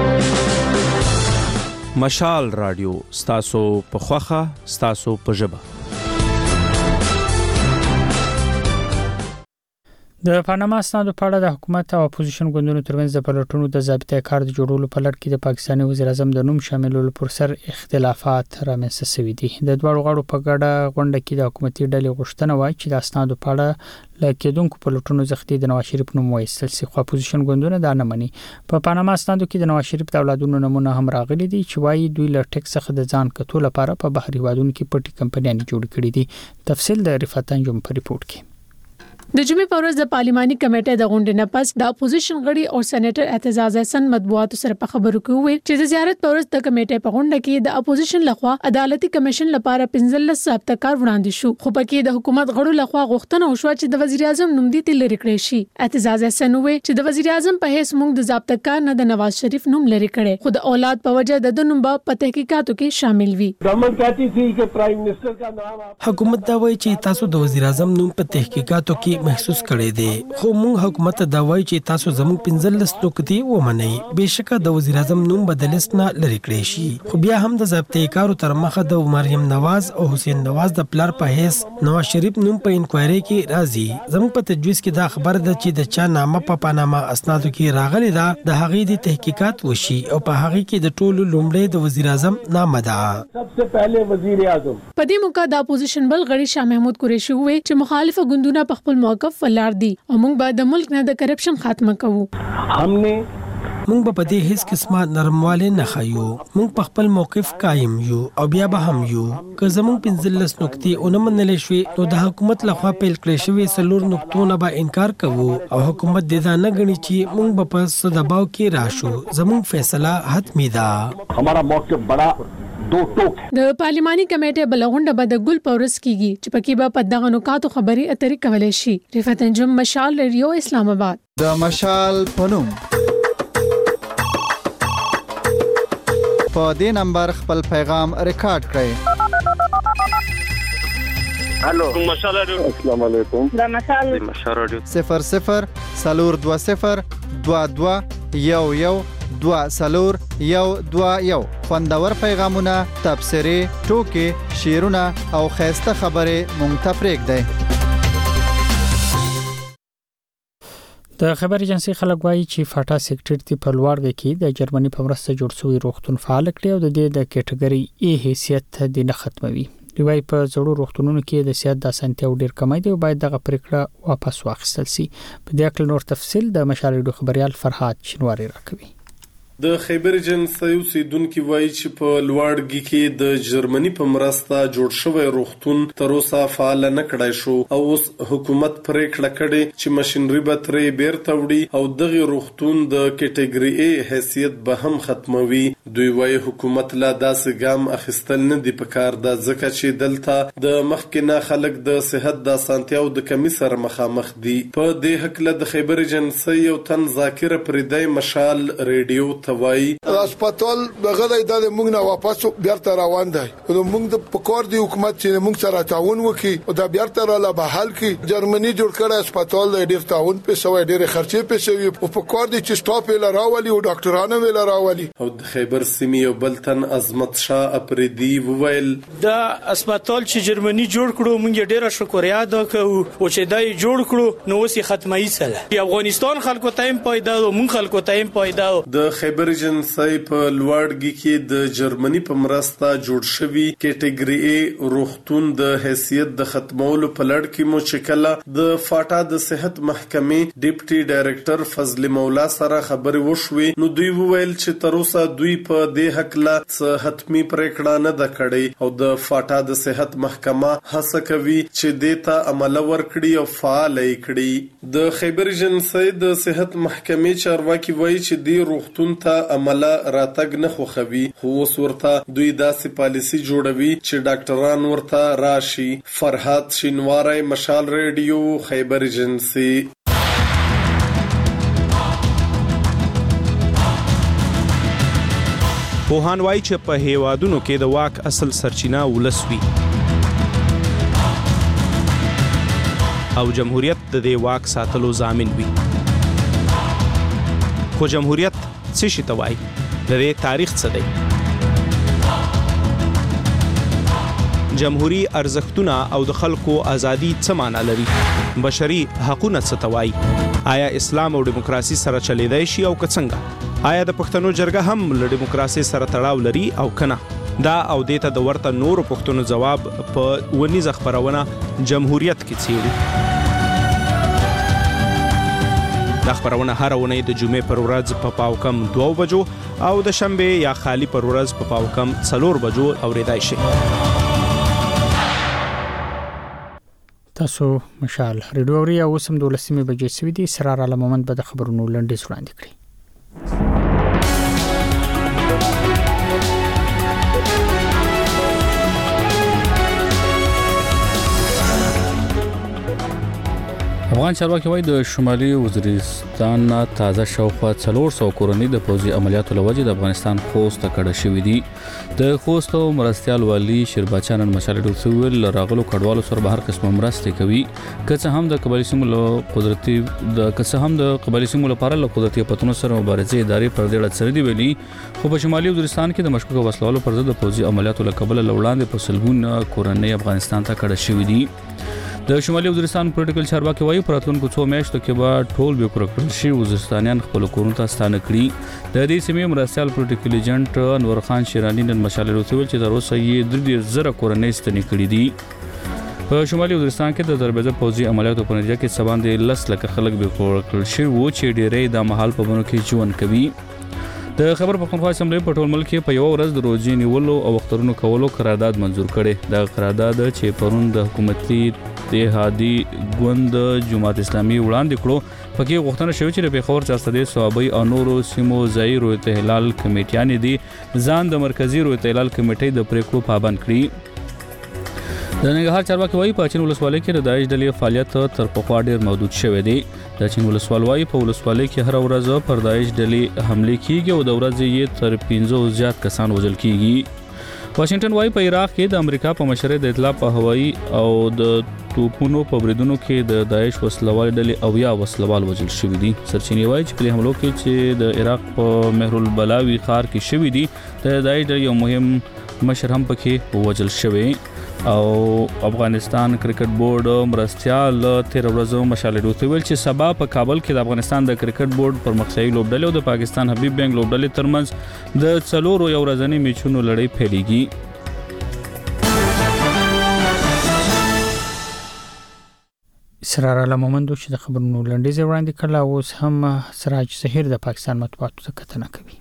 مشال رادیو ستاسو په خوخه ستاسو په ژبه. د پاناما اسنادو په اړه د حکومت او اپوزیشن ګوندونو ترمنځ د پلټونو د ضابطه کار د جوړولو په لړ کې د پاکستاني وزیر اعظم د نوم شاملولو پر سر اختلافات رامنځته شوي دي. د دوه غړو په ګډه غونډه کې د حکومتي ډلې غوښتنه وای چې د اسنادو په اړه لکېدونکو پلټونو زختی د نواز شریف نوم وایستل شي، خو اپوزیشن ګوندونه دا نه مني. په پاناما اسنادو کې د نواز شریف د اولادونو نمونه هم راغلي دي چې وایي دوی له ټیکس څخه د ځان کتو لپاره په بهري هیوادونو کې پټي کمپنیانې جوړ کړې دي. تفصیل د رفعت انجم په ریپورت کې. د جمعې په ورځ د پارلماني کمیټې د غونډې نه پس د اپوزیشن غړي او سېنیټر اعتزاز احسن مطبوعاتو سره په خبرو کې وویل چې د زیارت په ورځ د کمیټې په غونډه کې د اپوزیشن لخوا عدالتي کمیشن لپاره پنځلس ضابطه کار وړاندې شو، خو پکې د حکومت غړو لخوا غوښتنه وشوه چې د وزیر اعظم نوم دې لري کړی شي. اعتزاز احسن وویل چې د وزیر اعظم په هیڅ موږ د ضابطه کار نه د نواز شریف نوم لري کړي، خو د اولاد په وجه د نوم په تحقیقاتو کې شامل وي. گورنمنٹ کہتی تھی کہ پرائم منسٹر کا نام حکومت دا وایي چې تاسو د وزیر اعظم نوم په تحقیقاتو کې محسوس کړی دی، خو موږ حکومت دا وایي چې تاسو زموږ پنځلس نقطې ومنئ. بهشکه د وزیر اعظم نوم بدلیست نه لري کړی شي، خو بیا هم د ضابطه کارو تر مخه د مریم نواز او حسین نواز د پلار په هیڅ نواز شریف نوم په انکوایري کې راځي. زموږ په تجویز کې دا خبر ده چې د چا نامه په پاناما اسنادو کې راغلي ده، د هغې د تحقیقات وشي او په هغې کې د ټولو لومړی د وزیر اعظم نامه ده. सबसे पहले वजीर आजम. په دې موقع د اپوزیشن بل غړي شاه محمود قریشي وویل چې مخالفه ګوندونه په خپل موقف ولاړ دي او موږ به د ملک نه د کرپشن خاتمه کوو. हमने موږ په دې هیڅ قسمه نرمواله نه خایو، موږ په خپل موقف قائم یو او بیا به هم یو. که زموږ پنځلس نقطې اونم منل شوي نو د حکومت لخوا پیل کړی شوی څلور نقطو نه به انکار کوو او حکومت دې دا نه غني چې موږ به په صدباو کې راشو. زموږ فیصله حتمی ده. हमारा موقف بڑا د پارلماني کمیټې بل غونډه به د ګل پورس کیږي چې پکې به په دغه نکاتو خبري اترې کولای شي. رفعت انجم، مشال ریډیو، اسلام آباد. د مشال پنوم په دې نمبر خپل پیغام ریکارډ کړئ. الو مشال ریډیو. السلام علیکم. د مشال مشال ریډیو صفر صفر سلور دو صفر دو دو یو یو دو سلور یو دو یو. خوندور پیغامونه، تبصرې، ټوکې، شعرونه او خیسته خبرې مونږ ته پرېږدئ. د خبر ایجنسی خلک وایي چې فاټا سیکټر دی په لوړګه کې د جرمني په مرسته جوړ شوی روغتون فعال کړي او د دې د کټګوري ای حیثیت د نه ختموي. دوی په زړو روغتونونو کې د سیادت د اسانتیاو ډیر کمی دی او باید دغه پریکړه واپس واخیستل شي. په دې اړه نور تفصیل د مشال خبريال فرحات شنواری راکوي. د خیبر ایجنسی اوسیدونکو وایي چې په لوړګي کې د جرمني په مرسته جوړ شوی روغتون تر اوسه فعال نه کړای شو او اوس حکومت پریکړه کړې چې ماشينري به ترې بیرته وړي او دغه روغتون د کټګوري ای حیثیت به هم ختموي. دوی وایي حکومت لا داسې ګام اخیستل نه دی پکار د ځکه چې دلته د مخکنه خلک د صحت د اسانتیاو د کمی سره مخامخ دي. په دې حق له د خیبر ایجنسی یو تن ذاکر پردای مشال ریډیو وایي هسپتال دغه د موږ نه واپس بیرته روان دی. نو موږ د پکور دی حکومت چې موږ سره تعاون وکړي او دا بیرته را لا بحال کړي. جرمني جوړ کړی هسپتال د ډیر تعاون په سوې ډیر خرچې په سوي او پکور دی چې سټاپ ویل راولي او ډاکټرانو ویل راولي. او د خیبر سیمې یو بلتن عظمت شاه اپریدي وویل دا هسپتال چې جرمني جوړ کړو موږ ډیره شکریا ادا کوو او چې دا جوړ کړو نو اوس ختمای سره د افغانستان خلکو ته هم پیدا او موږ خلکو ته هم پیدا. د خیبر ایجنسی په لوړګي کې د جرمني په مرسته جوړ شوی کټګوري ای روغتون د حیثیت د ختمولو په لړ کې مو چې کله د فاټا د صحت محکمې ډیپټي ډایریکټر فضل مولا سره خبرې وشوي نو دوی وویل چې تر اوسه دوی په دې حق لا حتمی پریکړه نه ده کړې او د فاټا د صحت محکمه هڅه کوي چې دیتا عمل ورکړي او فعال کړي. د خیبر ایجنسی د صحت محکمې چارواکي وایي چې د روغتون ته عمله راتګ نه خوخوي خو اوس ورته دوی داسې پالیسی جوړوي چې ډاکټران ورته راشي. فرحات شینواری، مشال ریډیو، خیبر ایجنسی. پوهان وایي چې په هیوادونو کې د واک اصل سرچینه ولس وي او جمهوریت د دې واک ساتلو ضامن وي. خو جمهوریت څه شي ته وایي؟ د دې تاریخ څه دی؟ جمهوریت ارزښتونه او د خلکو ازادي څه معنی لري؟ بشري حقوقونه څه ته وایي؟ آیا اسلام او دیموکراسي سره چلیدای شي او که څنګه؟ آیا د پښتنو جرګه هم له دیموکراسي سره تړاو لري او کنه؟ دا او دیته د ورته نورو پښتنو جواب په ونیزه خبرونه جمهوریت کې څیړي. دا خبرونه هر ونې د جمعې پر ورځ په پاو کم دوه بجو او د شنبه یا خالی پر ورځ په پاو کم څلور بجو اوریدای شي. تاسو مشال ریډیو اوري او سم دولسمه بجې سوي دي. سرار علی محمد به د خبرونو لنډیز وړاندې کړي. افغان چارواکي وايي د شمالي وزیرستان تازه شاوخوا څلور سوه کورنۍ د پوځي عملیاتو لوجې د افغانستان خوست ته کډه شوې دي. د خوست مرستيال والي شیرباچان مشال ډوسویل راغلو کډوالو سره به هر قسمه مرسته کوي. که څه هم د قبایلی سیمو له قدرتي د که څه هم د قبایلی سیمو لپاره له قدرتي پتنو سره مبارزې ادارې پر دې اړه سره دی ویلي، خو په شمالي وزیرستان کې د مشکوکو وسلوالو پر ضد د پوځي عملیاتو له کبله لوړاندې په سلګونه کورنۍ افغانستان ته کډه شوې دي. د شمالي وزیرستان پولیټیکل چارواکي وايي په راتلونکو څو میاشتو کې به ټول به پوره کړل شي وزیرستانیان خپل کورونو ته ستانه کړي. د دې سیمې مرستيال پولیټیکل ایجنټ انور خان شیرانی نن مشال روسویل چې تر اوسه یې درې زره کورنۍ ستنې کړې دي. په شمالي وزیرستان کې د ضربېزه پوځي عملیاتو په نتیجه کې سباندې لس لکه خلک به پوره کړل شي وو چې ډېرې د محل په بڼو کې ژوند کوي. د خبر پښتونخوا اسمبلی په ټول ملک کې په یو ورځ د روزي نیولو او وختونو کولو قرارداد منزور کړي. دا قرارداد چې پرون د حکومتي اتحادی ګوند جماعت اسلامي وړاندې کړو، پکې غوښتنه شوې چې د پیښور چارسدې صوابۍ او نورو سیمو ځایي رویت هلال کمیټیانې دي ځان د مرکزی رویت هلال کمیټې د پریکړو پابند کړي. د ننګرهار چارواکي وايي په چین ولسوالۍ کې د داعش ډلې فعالیت تر پخوا ډېر محدود شوی دی. د چین ولسوالۍ په ولسوالۍ کې هر ورځ پر داعش ډلې حمله کیږي او د ورځې یې تر پنځه زیات کسان وژل کیږي. واشنگټن وايي په عراق کې د امریکا په مشرۍ د اطلاع په هوایي او د توپونو په بریدونو کې د داعش وسلوال ډلې او یا وسلوال وژل شوی دي. سرچینې وايي چې په حملو کې چې د عراق په مهرالبلاوي ښار کې شوی دي د داعش یو مهم مشر هم پکې وژل شوی. او افغانستان کرکټ بورډ مرستيال تیر ورځو مشال ډوته ویل چې سبا په کابل کې د افغانستان د کرکټ بورډ پرمختیایي لوبډلې او د پاکستان حبیب بینګ لوبډلې ترمنځ د څلورو یو ورځنۍ میچونو لړۍ پیلېږي. سرار علی محمد چې د خبرونو لنډیز وړاندې کړل اوس هم سراج ظهیر د پاکستان مطبوعاتو څخه کتنه کوي.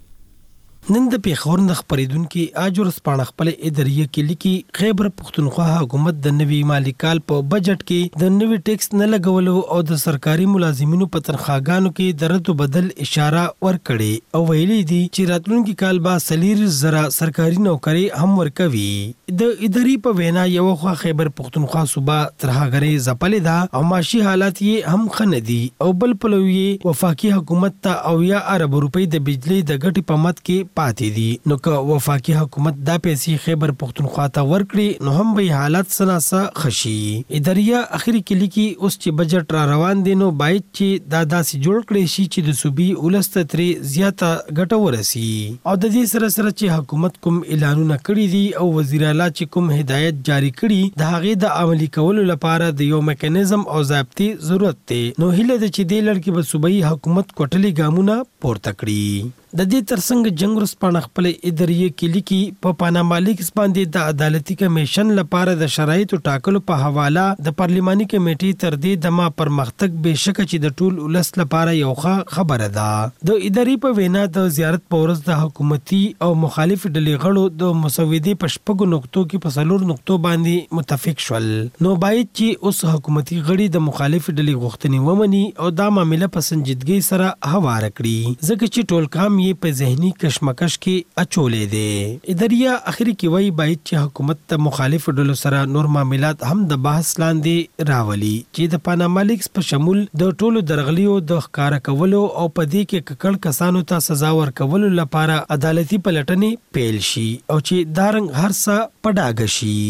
نن د پیښور د خبرېدونکو اجر سپانه خپل ادارې کې لیکي خیبر پختونخوا حکومت د نوي مالی کال په بجټ کې د نوي ټیکس نه لګولو او د سرکاري ملازمینو په تنخواګانو کې د رد بدل اشاره ورکړي او ویلي دي چې راتلونکي کال به سلیر زرا سرکاري نوکری هم ورکوي. د ادارې په وینا یو خو خیبر پختونخوا صوبه ترهاګري زپلې ده او معاشي حالات یې هم خنه دي او بل پلوي وفاقي حکومت ته او یا ارب روپۍ د بجلی د غټي په مت کې پاتې دي. نو که وفاقي حکومت دا پیسې خیبر پختونخوا ته ورکړي نو هم به حالات سناسه خشي. اداريه اخري کې لیکي اوس چې بجټ را روان دي نو باید چې دا داسې جوړ کړي شي چې د صوبې ولست ترې زیاته ګټه ورسي او د دې سره سره چې حکومت کوم اعلانونه کړی دي او وزیر اعلی چې کوم هدایت جاری کړي د هغه د عملي کولو لپاره د یو میکانیزم او ضابطې ضرورت دی. نو هله د چې د لړکی په صوبایي حکومت کوټلي ګامونه پورته کړي. د دې ترڅنګ جنگ رسپانه خپل ادارې کې لیکي په پاناما لیکس باندې د عدالتي کمیشن لپاره د شرایطو ټاکلو په حواله د پارلماني کمیټې تر دې دمه پرمختګ بهشکه چې د ټول ولس لپاره یو خبره ده. د ادارې په وینا د زیارت په ورځ د حکومتي او مخالف ډلې غړو د مسودې په شپږو نقطو کې په څلور نقطو باندې متفق شول. نو باید چې اوس حکومتي غړي د مخالف ډلې غوښتنې ومني او دا معاملې په سنجیدګۍ سره هواره کړي ځکه چې ټول کام یې په ذهني کشمکش کې اچولې دي. اداريه اخري کې وایي باید چې حکومت ته مخالف ډلو سره نور معاملات هم د بحث لاندې راولي چې د پاناما لیکس په شمول د ټولو درغلیو د ښکارا کولو او په دې کې ککړ کسانو ته سزا ورکولو لپاره عدالتي پلټنې پیل شي او چې دارنګ هر څه پډاګ شي.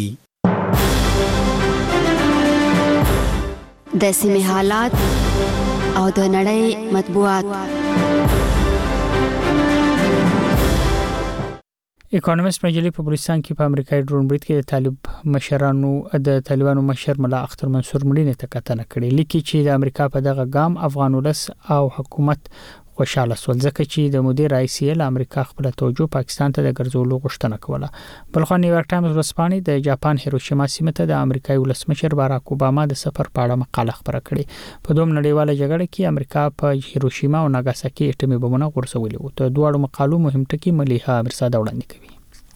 د سیمې حالات او د نړۍ مطبوعات. اکونومیست مجلې په بلوچستان کې په امریکایي ډرون برید کې د طالب مشرانو د طالبانو مشر ملا اختر منصور مړینې ته کتنه کړې، لیکي چې د امریکا په دغه ګام افغان ولس او حکومت خوشاله سول ځکه چې د مدیر رئیس ل امریکا خپل توجه پاکستان ته د ګرځولو غوښتنه کوله. بلخو نیویارک ټایمز ورځپاڼې د جاپان هیروشیما سیمه ته د امریکایي ولسمشر باراک اوباما د سفر په اړه مقاله خبره کړې. په دوم نړیواله جګړه کې امریکا په هیروشیما او ناګاساکي اټومي بمونه غورځولي وو. د دوه مقالو مهم ټکي مليحه امرزاده وړاندې کوي.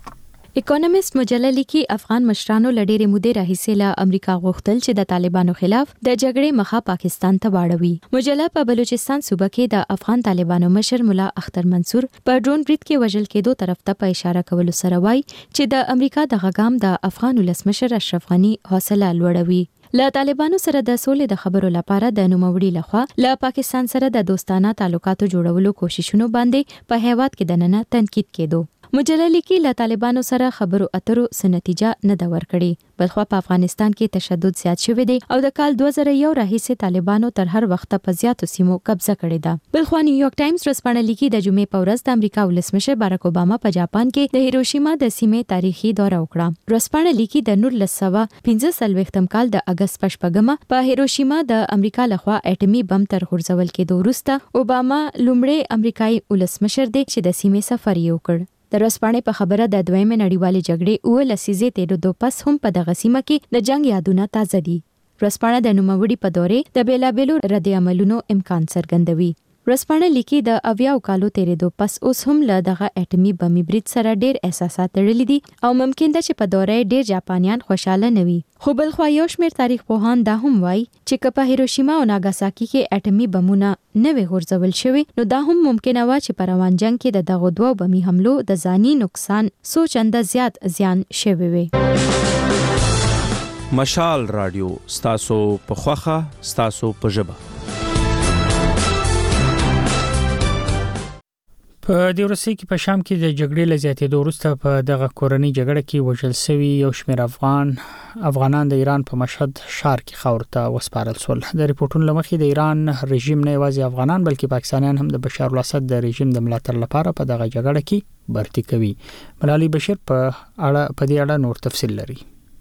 اکونومیست مجله لیکي افغان مشرانو لډېرې مودې راهیسې له امریکا غوښتل چې د طالبانو خلاف د جګړې مخه پاکستان ته واړوي. مجله په بلوچستان صوبه کې د افغان طالبانو مشر ملا اختر منصور په ډرون برید کې وژل کېدو طرف ته په اشاره کولو سره وایي چې د امریکا د غګام د افغان ولسمشر اشرف غنی حوصله لوړوي. له طالبانو سره د سولې د خبرو لپاره د نوموړي لخوا له پاکستان سره د دوستانه تعلقاتو جوړولو کوششونو باندې په هیواد کې دننه تنقید کېدو. مجله لیکي له طالبانو سره خبرو اترو څه نتیجه نه ده ورکړې. بلخو په افغانستان کې تشدد زیات شوی دی او د کال دوه زره یو راهیسې طالبانو تر هر وخت په زیاتو سیمو قبضه کړې ده. بلخو نیویارک ټایمز ورځپاڼه لیکي د جمعې په ورځ د امریکا ولسمشر باراک اوباما په جاپان کې د هیروشیما د سیمې تاریخي دوره وکړه. ورځپاڼه لیکي د نولس سوه پنځه څلوېښتم کال د اګست په شپږمه په هیروشیما د امریکا لخوا اټومي بم تر غورځول کېدو وروسته اوباما لومړی امریکایي ولسمشر دی چې د سیمې سفر یې وکړ. د ورځپاڼې په خبره د دویمې نړیوالې جګړې اوه لسیزې تېرېدو پس هم په دغه سیمه کې د جنگ یادونه تازه دي. ورځپاڼه د نوموړي په دورې د بېلابېلو رد عملونو امکان څرګندوي. ورځپاڼه لیکي د اویاو کالو تېرېدو پس اوس هم له دغه اټومي بمي برید سره ډېر احساسات تړلي دي او ممکن ده چې په دوره یې ډېر جاپانیان خوشاله نه وي. خو بلخوا یو شمېر تاریخ پوهان دا هم وایي چې که په هیروشیما او ناګاساکي کې اټومي بمونه نه وي غورځول شوي نو دا هم ممکنه وه چې په روان جنګ کې د دغو دوو بمي حملو د ځاني نقصان څو چنده زیات زیان شوی وي. مشال رادیو ستاسو په خوخه ستاسو په ژبه. په د روسي کې په شام کې د جګړې لزیاتېدو وروسته په دغه کورنۍ جګړه کې وژل شوي یو شمېر افغان افغانان د ایران په مشهد ښار کې خاورو ته وسپارل شول. د ریپورتونو له مخې د ایران رژیم نه یوازې افغانان بلکې پاکستانیان هم د بشار الاسد د رژیم د ملاتړ لپاره په دغه جګړه کې برتي کوي. ملالي بشیر په اړه په دې اړه نور تفصیل لري.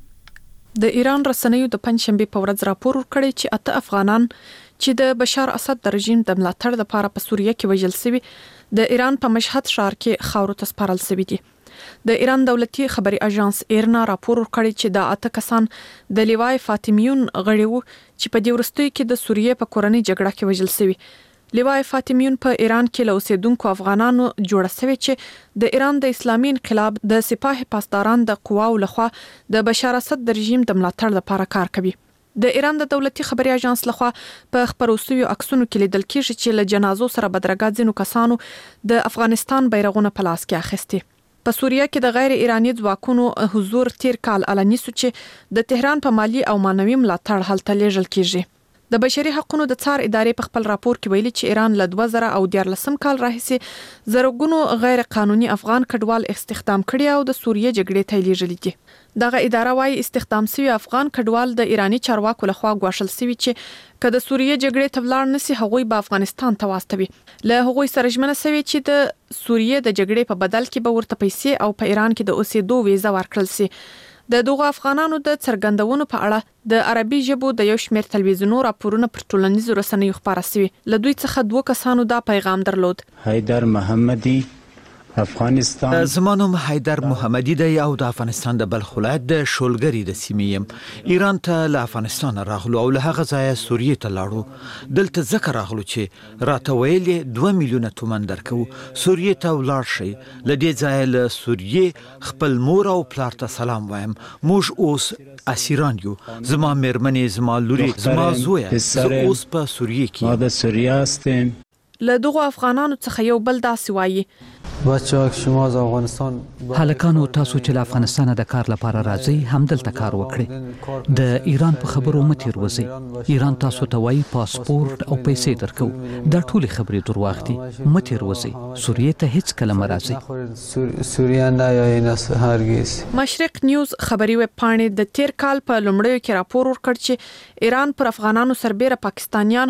د ایران رسنیو د پنځشنبه په ورځ راپور ورکړی چې اته افغانان چې د بشار اسد د رژیم د ملاتړ لپاره په سوریه کې وژل شوي د ایران په مشهد ښار کې خاورو ته سپارل شوي دي. د ایران دولتي خبري اژانس ایرنا راپور ورکړی چې د اته کسان د لیوای فاطمیون غړي وو چې په دې وروستیو کې د سوریه په کورنۍ جګړه کې وژل شوي. لیوای فاطمیون په ایران کې له اوسیدونکو افغانانو جوړه شوی چې د ایران د اسلامي انقلاب د سپاه پاسداران د قواو لخوا د بشار اسد د رژیم د ملاتړ لپاره کار کوي. د ایران د دولتي خبري اژانس لخوا په خبرو عکسونو کې لیدل کېږي چې له جنازو سره بدرګه ځینو کسانو د افغانستان بیرغونه په لاس کې اخیستي. په سوریه کې د غیر ایرانی ځواکونو حضور تیر کال علني سو چې د تهران په مالی او مانوي ملاتړ هلته لیږل کېږي. د بشري حقوقو د څار ادارې په خپل راپور کې ویلي چې ایران له دوه زره او دیارلسم کال راهیسې زرګونو غیر قانوني افغان کډوال استخدام کړي او د سوریه جګړې ته لیږلي دي. دغه اداره وايي استخدام شوی افغان کډوال د ایرانی چارواکو لخوا غوښتل شوی چې کله د سوریه جګړې ته ولاړ نسی هغوی په افغانستان ته واستوي. له هغوی سره ژمنه شوی چې د سوریه د جګړې په بدل کې به ورته پیسې او په ایران کې د اوسېدو ویزه ورکړل شي. د دغه افغانانو د څرګندونو په اړه د عربي ژبو د یو شمېر تلویزیونو راپورونه پر ټولنیزو رسنیو خپاره شوي. له دوی څخه دوه کسانو دا پیغام درلود. حیدر محمدي افغانستان. زمانوم حیدر محمدي دی او د افغانستان د بلخ ولایت د شولګری د سیمې يم. ایران ته له افغانستان راغلو او له هغه ځایه سوریه ته لاړو. دلته ځکه راغلو چې راته ویلې دوه میلیونه تومان درکو سوریه ته ولاړ شي. له دې ځایه له سوریه خپل مور او پلار ته سلام وایم. موږ اوس اسیران یو. زما مېرمنې زما لوري زما زوی زه اوس په سوریه کې ما د سوریه استم. له دغه افغانانو څخه یو بل داسې وایي بچه‌ها شما از افغانستان هلکانو تاسو چې له افغانستان د کار لپاره راځي هم دلته کار وکړي. د ایران په خبرو مه تیروځئ. ایران تاسو ته وایي پاسپورت او پیسې درکو. دا ټولې خبرې درواغ دي. مه تیروځئ. سوریه ته هیڅ کله مه راځئ. سوریه نه یایې هرگز. مشرق نیوز خبري ویب پاڼې د تیر کال په لومړیو کې راپور ورکړ چې ایران پر افغانانو سربېره پاکستانیان هم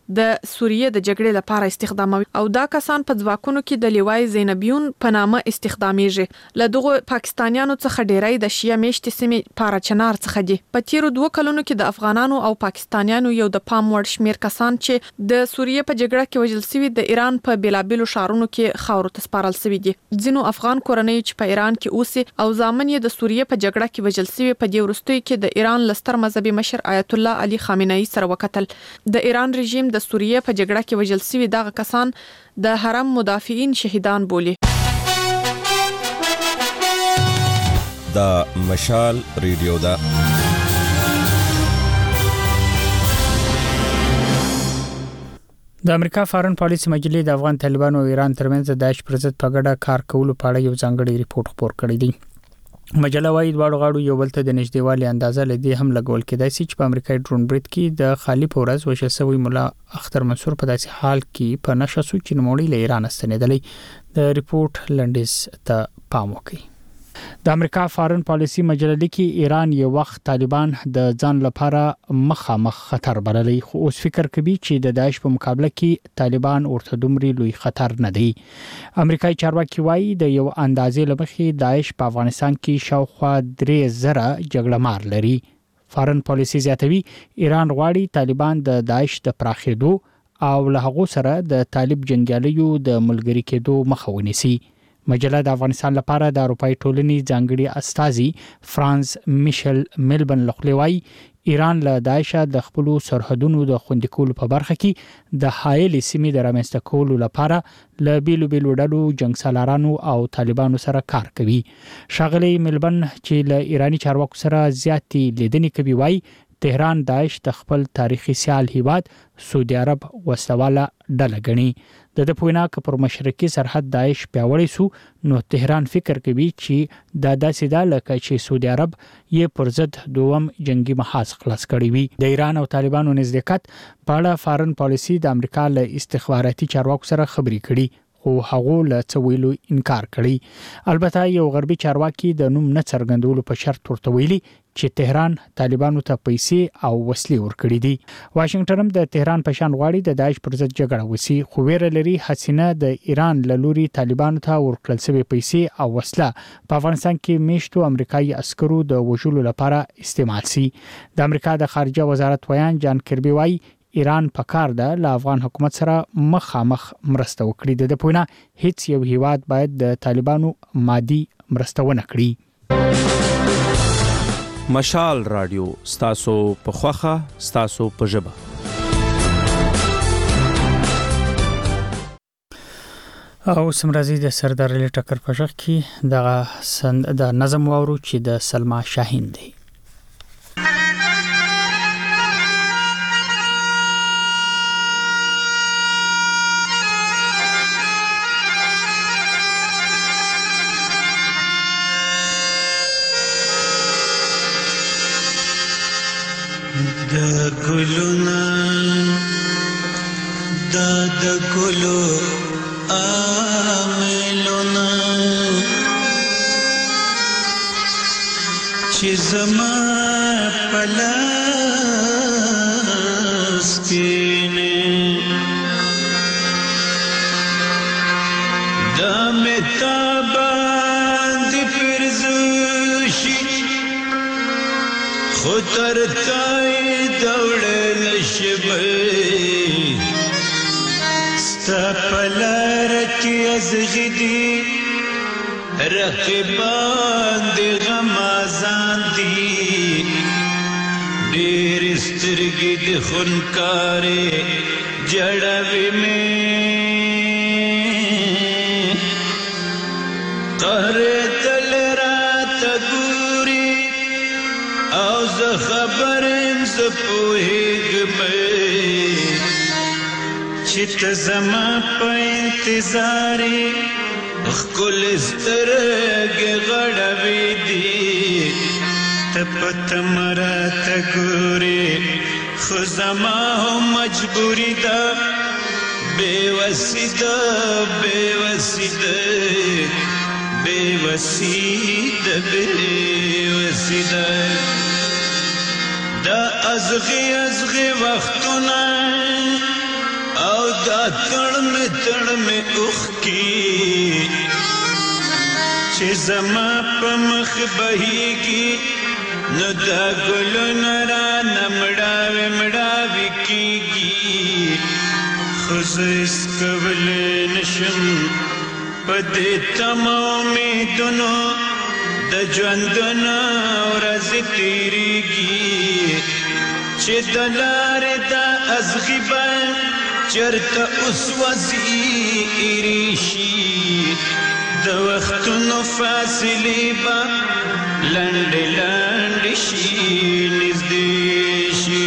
د سوریه د جګړې لپاره استخداموي او دا کسان په ځواکونو کې د لیوای زینبیون په نامه استخدامیږي له دغه پاکستانیانو څخه ډیری د شیعه میشتې سیمې پارچنار څخه دي په تیرو دوه کلونو کې د افغانانو او پاکستانیانو یو د پام وړ شمیر کسان چې د سوریه په جګړه کې وژل شوي د ایران په بیلابیلو شهرونو کې خاورو ته سپارل شوي دي ځینو افغان کورنۍ چې په ایران کې اوسي او ځامن یې د سوریه په جګړه کې وژل شوي په دې وروستیو کې د ایران لستر مذهبي مشر آیت الله علي خامنه‌ای سره وکتل د ایران رژیم د سوریه په جګړه کې وژل شوي دغه کسان د حرم مدافعین شهیدان بولي. دا مشال ریډیو دا د امریکا فارن پالیسي مجلې د افغان طالبانو او ایران ترمنځ د داعش پر ضد په ګډه کار کولو په اړه یو ځانګړی ریپورت خپور کړی دی. مجله وايي دواړو غاړو یو بل ته د نږدېوالي اندازه لدی هم لګول کېدای شي چې په امریکایي ډرون برید کې د خالی پورز وشل شوی مولا اختر منصور په داسې حال کې په نشه سو چې نوموړي له ایران استنیدلې د ریپورت لنډیز ته پام وکړي. د امریکا فارن پالیسي مجله لیکي ایران یو وخت طالبان د ځان لپاره مخامخ خطر بللی خو اوس فکر کوي چې د داعش په مقابله کې طالبان ورته دومره لوی خطر نه دی. امریکایي چارواکي وایي د یو اندازې لمخې داعش په افغانستان کې شاوخوا درې زره جګړه مار لري. فارن پالیسي زیاتوي ایران غواړي طالبان د داعش د پراخېدو او له هغه سره د طالب جنگیالیو د ملګری کېدو مخه ونیسي. مجله د افغانستان لپاره د اروپאי ټولنې ځانګړي استازي فرانس میشل ملبن لخلوي ایران له داعش د خپل سرحدونو د خوندي کولو په برخه کې د حایل سیمې د رامنځته کولو لپاره له بیلو بیلو ډلو جنگسالارانو او طالبانو سره کار کوي. شاغلي ملبن چې له ایرانی چارواکو سره زیاتی لیدنې کوي وایي تهران داعش د خپل تاریخي سیال هیواد سعودي عرب وسواله ډله غني. د د پوینا ک پر مشرقي سرحد داعش پیاوړی سو نو تهران فکر کوي چې دا داسې دا لکه چې سعودي عرب یې پر ضد دوم جنگي محاذ خلاص کړی وي. د ایران او طالبانو نزدېکت په اړه فارن پالیسي د امریکا له استخباراتي چارواکو سره خبري کړي خو هغه له څویلو انکار کړی. البته یو غربي چارواکي د نوم نه څرګندولو په شرط ورته ویلي چې تهران طالبانو ته پیسې او وسلې ورکړي دي. واشنگټن هم د تهران په شان غواړي د داعش پر ضد جګړه وسی خو ویره لري حسینه د ایران له لوري طالبانو ته ورکړل شوی پیسې او وسله په افغانستان کې میشتو امریکایي عسکرو د وژلو لپاره استعمال شي. د امریکا د خارجه وزارت ویان جان کربي وايي ایران په کار ده له افغان حکومت سره مخامخ مرسته وکړي. د پوینا هیڅ یو هیواد باید د طالبانو مادي مرسته ونه کړي. مشال رادیو ستاسو په خوخه ستاسو په ژبه. او سمرازي د سردار علي ټکر په ژغ کې دغه د نظم واورو چې د سلما شاهین دی. د ګلونا د د ګلو املونا چې زما پلاس کینه د متاباند پرزوشي خطر تای دوڑل شبه ستپلار کی از غدی رقبان دی غمازان دی دیر استرگی دی خونکاری جڑوی میں قهر دل رات گوری او ز خبرم ز پوهیږم چې ته زما په انتظار خپل سترګې غړوي دي ته په تمره ته ګورې خو زما هم مجبوري ده بېوسي ده بېوسي ده بېوسي ده بېوسي ده دا ازغی ازغی وختونه او دا تړمې تړمې اوښکي چې زما په مخ بهیږي نو دا ګلونه رانه مړاوې مړاوې کېږي خو زه هېڅ کولی نشم په دې تمه امیدونو د ژوندونه ورځې تېرېږي چې د لارې دا ازغي به چېرته اوس وځي ایرې شي د وختونو فاصلې به لنډې لنډې شي نږدې شي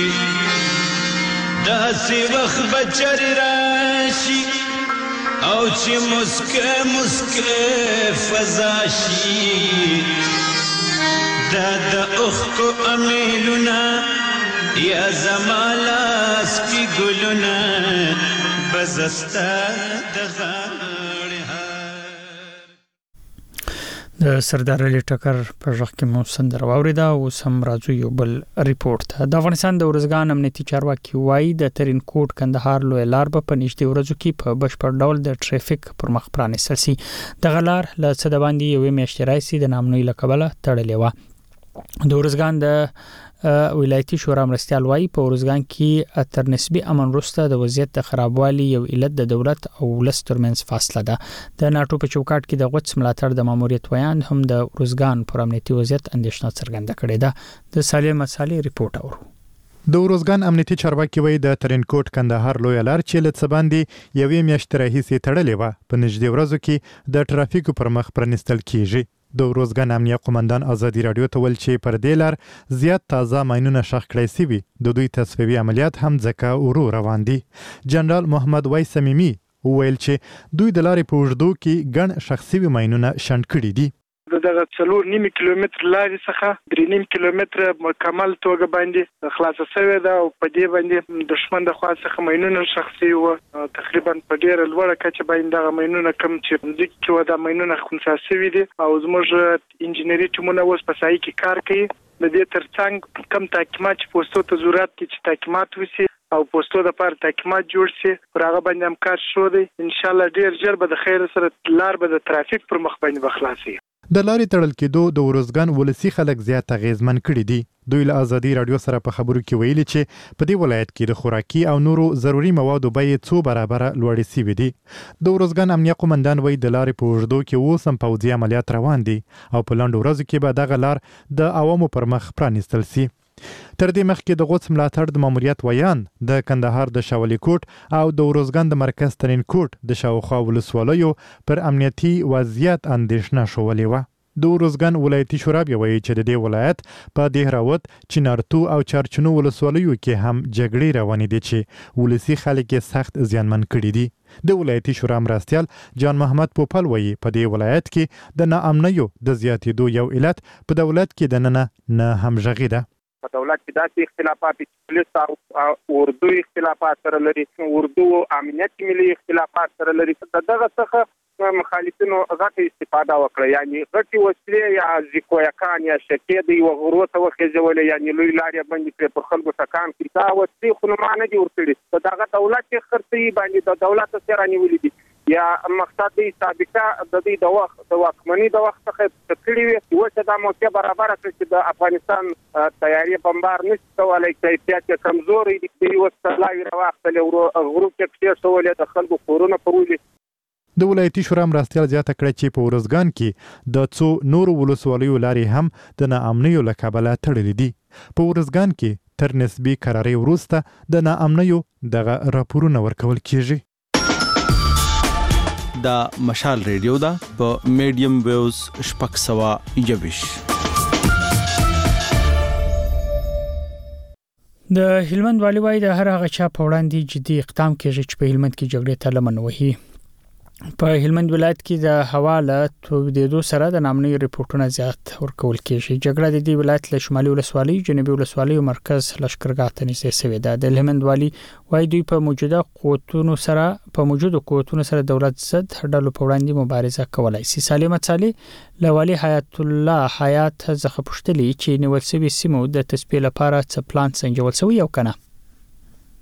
داسې وخت به چرې راشي او چې مسکه مسکه فضا شي دا د اوښکو امیلونه یا زما لاس کې ګلونه بزستا د غاړې د سردار علي ټکر په ژغ کې مو سندره واورېده. اوس هم راځو یو بل ریپورت ته. د افغانستان د ارزګان امنیتي چارواکي وایي د ترینکوټ کندهار لوی لار به په نږدې ورځو کې په بشپړ ډول د ټریفیک پر مخ پرانیستل شي. دغه لار له څه د باندې یوې میاشتې راهیسې د ناامنۍ له کبله تړلې وه. د ارزګان د ولایتي شورا مرستیال وایي په ارزګان کې تر نسبي امن وروسته د وضعیت د خرابوالي یو علت د دولت او ولس ترمنځ فاصله ده. د ناټو په چوکاټ کې د غوڅ ملاتړ د ماموریت ویان هم د ارزګان پر امنیتي وضعیت اندېښنه څرګنده کړې ده. د سالم مسالې ریپورت اورو. د ارزګان امنیتي چارواکي وایي د ترینکوټ کندهار لوی لار چې له څه باندې یوې میاشتې راهیسې تړلې وه په نږدې ورځو کې د ټرافیکو پر مخ پرانیستل کیږي. د ارزګان امنیه قومندان ازادي رادیو ته ویل چې پر دې لار زیات تازه ماینونه ښخ کړی سوي د دوی تصفیوي عملیات هم ځکه ورو روان دي. جنرال محمد وای سمیمي ویل چې دوی د لارې په اوږدو کې ګڼ ښخ سوي ماینونه شنډ کړي دي. دغه څلور نیم کیلومتر لارې څخه درې نیم کیلومتر مکمل توګه باندې خلاصه شوې ده او په دې باندې دښمن د خوا څخه ماینونه شخصي و تقریبا په ډېره لوړه کچه باندې دغه ماینونه کم چې ځکه و د ماینونه خنثی شوي دي او زموږ انجینری ټیمونه اوس په سایه کې کار کوي. د دې ترڅنګ کم تحقیقات چې پوسټو ته ضرورت کې چې تحقیقات وشي او پوسټو د لپاره تحقیقات جوړ شي پر هغه باندې هم کار شو دی. ان شاء الله ډېر ژر به د خیر سره لار به د ترافیک پر مخ باندې بخلاصي. د لارې تړل کېدو د ارزګان ولسی خلک زیات اغیزمن کړي دي. دوی له ازادي رادیو سره په خبرو کې ویلي چې په دې ولایت کې د خوراکي او نورو ضروري موادو بیې څو برابره لوړې سوي دي. د ارزګان امنیه قومندان وایي د لارې په اوږدو کې اوس هم پوځي عملیات روان دي او په لنډو ورځو کې به دغه لار د عوامو پر مخ پرانیستل شي. تر دې مخکې د غوڅ ملاتړ د ماموریت ویان د کندهار د شاولي کوټ او د ارزګان د مرکز ترینکوټ د شاوخوا ولسوالیو پر امنیتي وضعیت اندېښنه شولې وه. د ارزګان ولایتي شورا بیا وایي چې د دې ولایت په دهراوت، چنارتو او چارچنو ولسوالیو کې هم جګړې روانې دي چې ولسي خلک یې سخت زیانمن کړي دي. د ولایتي شورا مرستیال جان محمد پوپل وایي په دې ولایت کې د ناامنیو د زیاتېدو یو علت په دولت کې دننه نه همغږي ده. په دولت کې داسې اختلافات پولیس او اردو اختلافات سره لري، اردو او امنیت ملي اختلافات سره لري. دغه څخه مخالفینو غټه استفاده وکړه، یعنی غټي وسلې یا ځکویکان یا شکې د یو غرو ته وخېژولې، یعنی لوی لارې باندې پر خلکو ټکان کړي. دا وسلې خو نه معنی دي ورکړي دغه دولت چې خرڅي باندې د دولت سره نیولې دي یا مقصد دی سابقه د دې د وخت د واکمنۍ د وخت څخه تکړی وي چې دا موقع برابر کړي چې د افغانستان تیاری بمبار نشي کولای، کیفیت کمزوري دي. د یو څلاوي راوخته له غرو کې څه سوالې د خلکو کورونه پرولي. د ولایتي شورا مرستیال زیاته کړه چې په ورزګان کې د څو نورو ولسوالیو لارې هم د ناامنیو له کبله تړلې دي. په ورزګان کې تر نسبي قرارې وروسته د ناامنیو دغه راپورونه ورکول کیږي. دا مشال ریډیو دا په میډیم ویوز شپږ سوه یوویشت. د هلمند والي وایي د هر هغه چا په وړاندې جدي اقدام کیږي چې په هلمند کې جګړې ته لمن وهي. په هلمند ولایت کې د هوا له تودېدو سره د ناامنۍ ریپورتونه زیات ورکول کیږي. جګړه د دې ولایت له شمالي ولسوالۍ، جنوبي ولسوالۍ او مرکز لشکرګاه ته نږدې شوې ده. د هلمند والي وایي دوی په موجوده قوتونو سره په موجوده قوتونو سره دولت ضد ډلو په وړاندې مبارزه کولای شي. سالم صالح له والي حیات الله حیات څخه پوښتلي چې نیول شوی سیمو د تصفیې لپاره څه پلان سنجول شوی او کنه.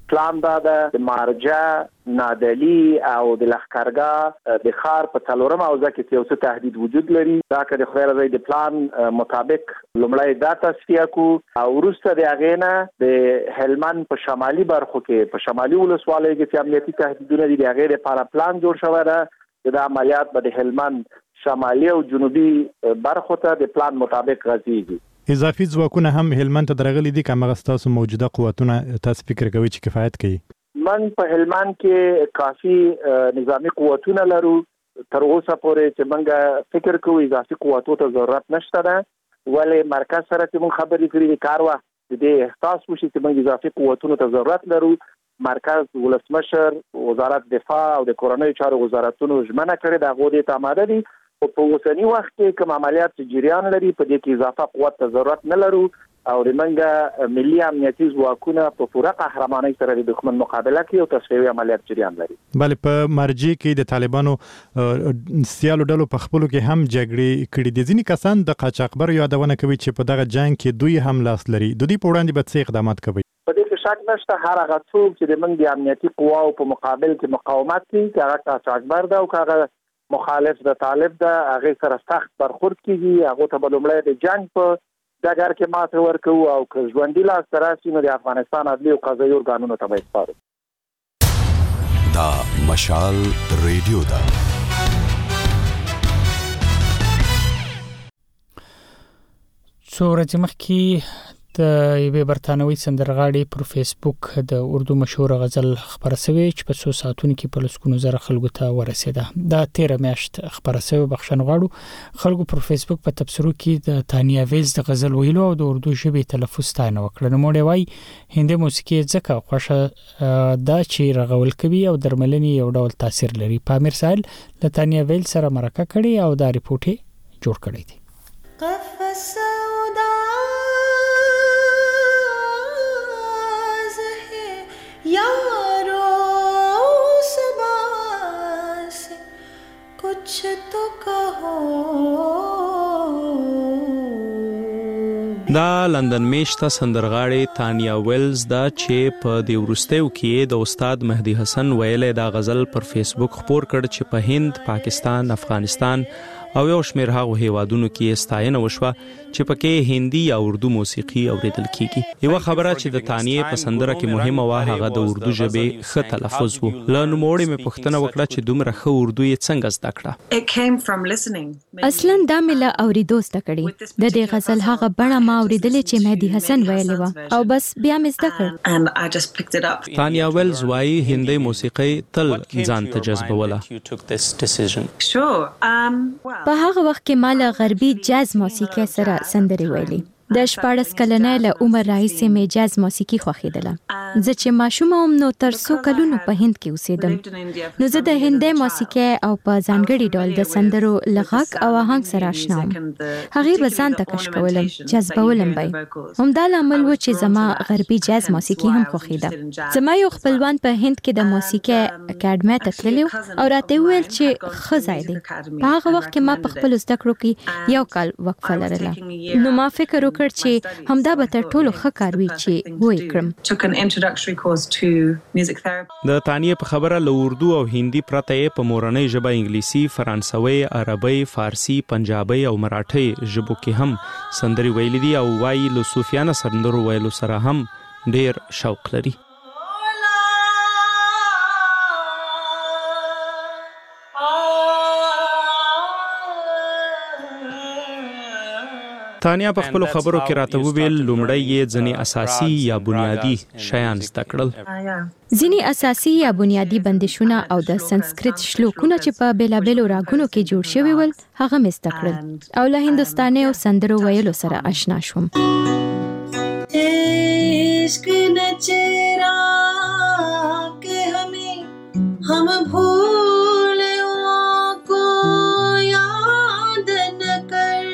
پلان دا د مارجه نادلی او د لخرګا د خار په څلورم اوزه کې یو څه تهدید وجود لري. دا که د خیر رضی د پلان مطابق لومړی دا تصفیه کو او وروسته د هغې نه د هلمند په شمالي برخو کې په شمالي ولسوالیو کې چې امنیتي تهدیدونه دي د هغې لپاره پلان جوړ شوی ده. د عملیات به د هلمند شمالي او جنوبي برخو ته د پلان مطابق غځېږي. اضافي ځواکونه هم هلمند ته درغلي دي که هغه ستاسو موجوده قوتونه تاسو فکر کوئ چې کفایت کوي؟ من په هلمند کې کافي نظامی قوتونه لرو. تر اوسه پورې چې موږ فکر کوو اضافي قوتو ته ضرورت نشته ده، ولې مرکز سره چې موږ خبرې کړې دي کار وخت د دې احساس وشي چې موږ اضافي قوتونو ته ضرورت لرو. مرکز ولسمشر، وزارت دفاع او د کورنیو چارو وزارتونو ژمنه کړې ده، هغوی دې ته آماده دي. او په اوسني وخت کې کوم عملیات جریان لري په دې کې اضافه قوت ته ضرورت نه لرو او د منګه ملي امنیتي ځواکونه په پوره قهرمانۍ سره د دښمن مقابله کوي او تصفیوي عملیات جریان لري. بله په مرجع کې د طالبانو سیالو ډلو په خپلو کې هم جګړې کړې دي. ځینې کسان د قاچاقبر یادونه کوي چې په دغه جنگ کې دوی هم لاس لري. د دوی په وړاندې به څه اقدامات کوي؟ په دې کې شک نشته هر هغه څوک چې د منګ د امنیتي قواو په مقابل کې مقاومت کوي، هغه قاچاقبر ده او هغه مخالف د طالب ده، هغه سره سخت برخورد کیږي. هغه ته بلومړی د جنگ په ډګر کې ماته ورکو او که ژوندۍ لاس ته راشي نو د افغانستان عدلي او قضایي ارګانونو ته به سپارو. دا مشال ریډیو ده. څو ورځې مخکې د یوې برتانوي سندرغاړې پر فیسبوک د اردو مشهور غزل خبره شوې چې په څو ساعتونو کې په لسګونو زره خلکو ته ورسېده. دا تیره میاشت خبره شوې. بخښنه غواړو. خلکو پر فیسبوک په تبصرو کې د تانیا ویلز د غزل ویلو او د اردو ژبې تلفظ ستاینه وکړه. نوموړی وایي هندي موسیقي ځکه خوښه دا چې رغول کوي او درملنې یو ډول تاثیر لري. پامیر سایل له تانیا ویلز سره مرکه کړې او دا ریپورت جوړ کړی دی. यारो सुबह से कुछ तो कहो. دا لندن میشته سندرغاړې تانیا ویلز دا چې په د ورستیو کې د استاد مهدی حسن ویلې دا غزل پر فیسبوک خپور کړ چې په هند، پاکستان، افغانستان او یو شمېر هغه هیوادونو کې ستاینه وشوه چې پکې هندي یا اردو موسیقي اوریدل کیږي. یو خبره چې د تانیې په سندره کې مهمه وه هغه د اردو ژبې ښه تلفظ و. له نوموړي مې پوښتنه وکړه چې دومره ښه اردو یې څنګه زده کړه. اصلا دا مې له اوریدو زده کړې. د دې غزل هغه بڼه ما اوریدلې چې مهدی حسن ویلې وه او بس بیا مې زده کړ. تانیا ویلز وایي هندي موسیقي تل ځان ته جذبوله. په هغه وخت کې مال غربي جاز موسیقي سره سندري ویلي. د شپاړس کلنۍ له عمر راهیسې مې جاز موسیقي خوښېدله. زه چې ماشوم وم نو تر څو کلونو په هند کې اوسېدم نو زه د هندي موسیقي او په ځانګړي ډول د سندرو له غږ او آهنګ سره آشنا وم. هغې به ځان ته کش کولم، جذبولم به. همدا لامل و چې زما غربي جاز موسیقي هم خوښېده. زما یو خپلوان په هند کې د موسیقي اکاډمۍ ته تللی او راته وویل چې ښه ځای دی. په هغه وخت کې ما په خپلو زده کړو کې یو کال وقفه لرله نو ما فکر وکړ چې همدا به تر ټولو ښه کار وي چې وې کړم. د تانیې په خبره له اردو او هندي پرته یې په مورنۍ ژبه انګلیسي، فرانسوي، عربي، فارسی، پنجابي او مراټۍ ژبو کې هم سندري ویلي دي او وایي له صوفیانه سندرو ویلو سره هم ډیر شوق لري. تانیا په خپل خبرو کې راته وویل لومړی یې ځینې اساسي یا بنیادی شیان زده کړل. ځینې اساسي یا بنیادی بندشونه او د سنسکرت شلوکونه چې په بیلابیلو راګونو کې جوړ شوي ول هغه مې زده کړل او له هندوستاني او سندرو ویلو سره آشنا شوم. عشق نچرا کہ ہمیں ہم بھول کو یاد نہ کر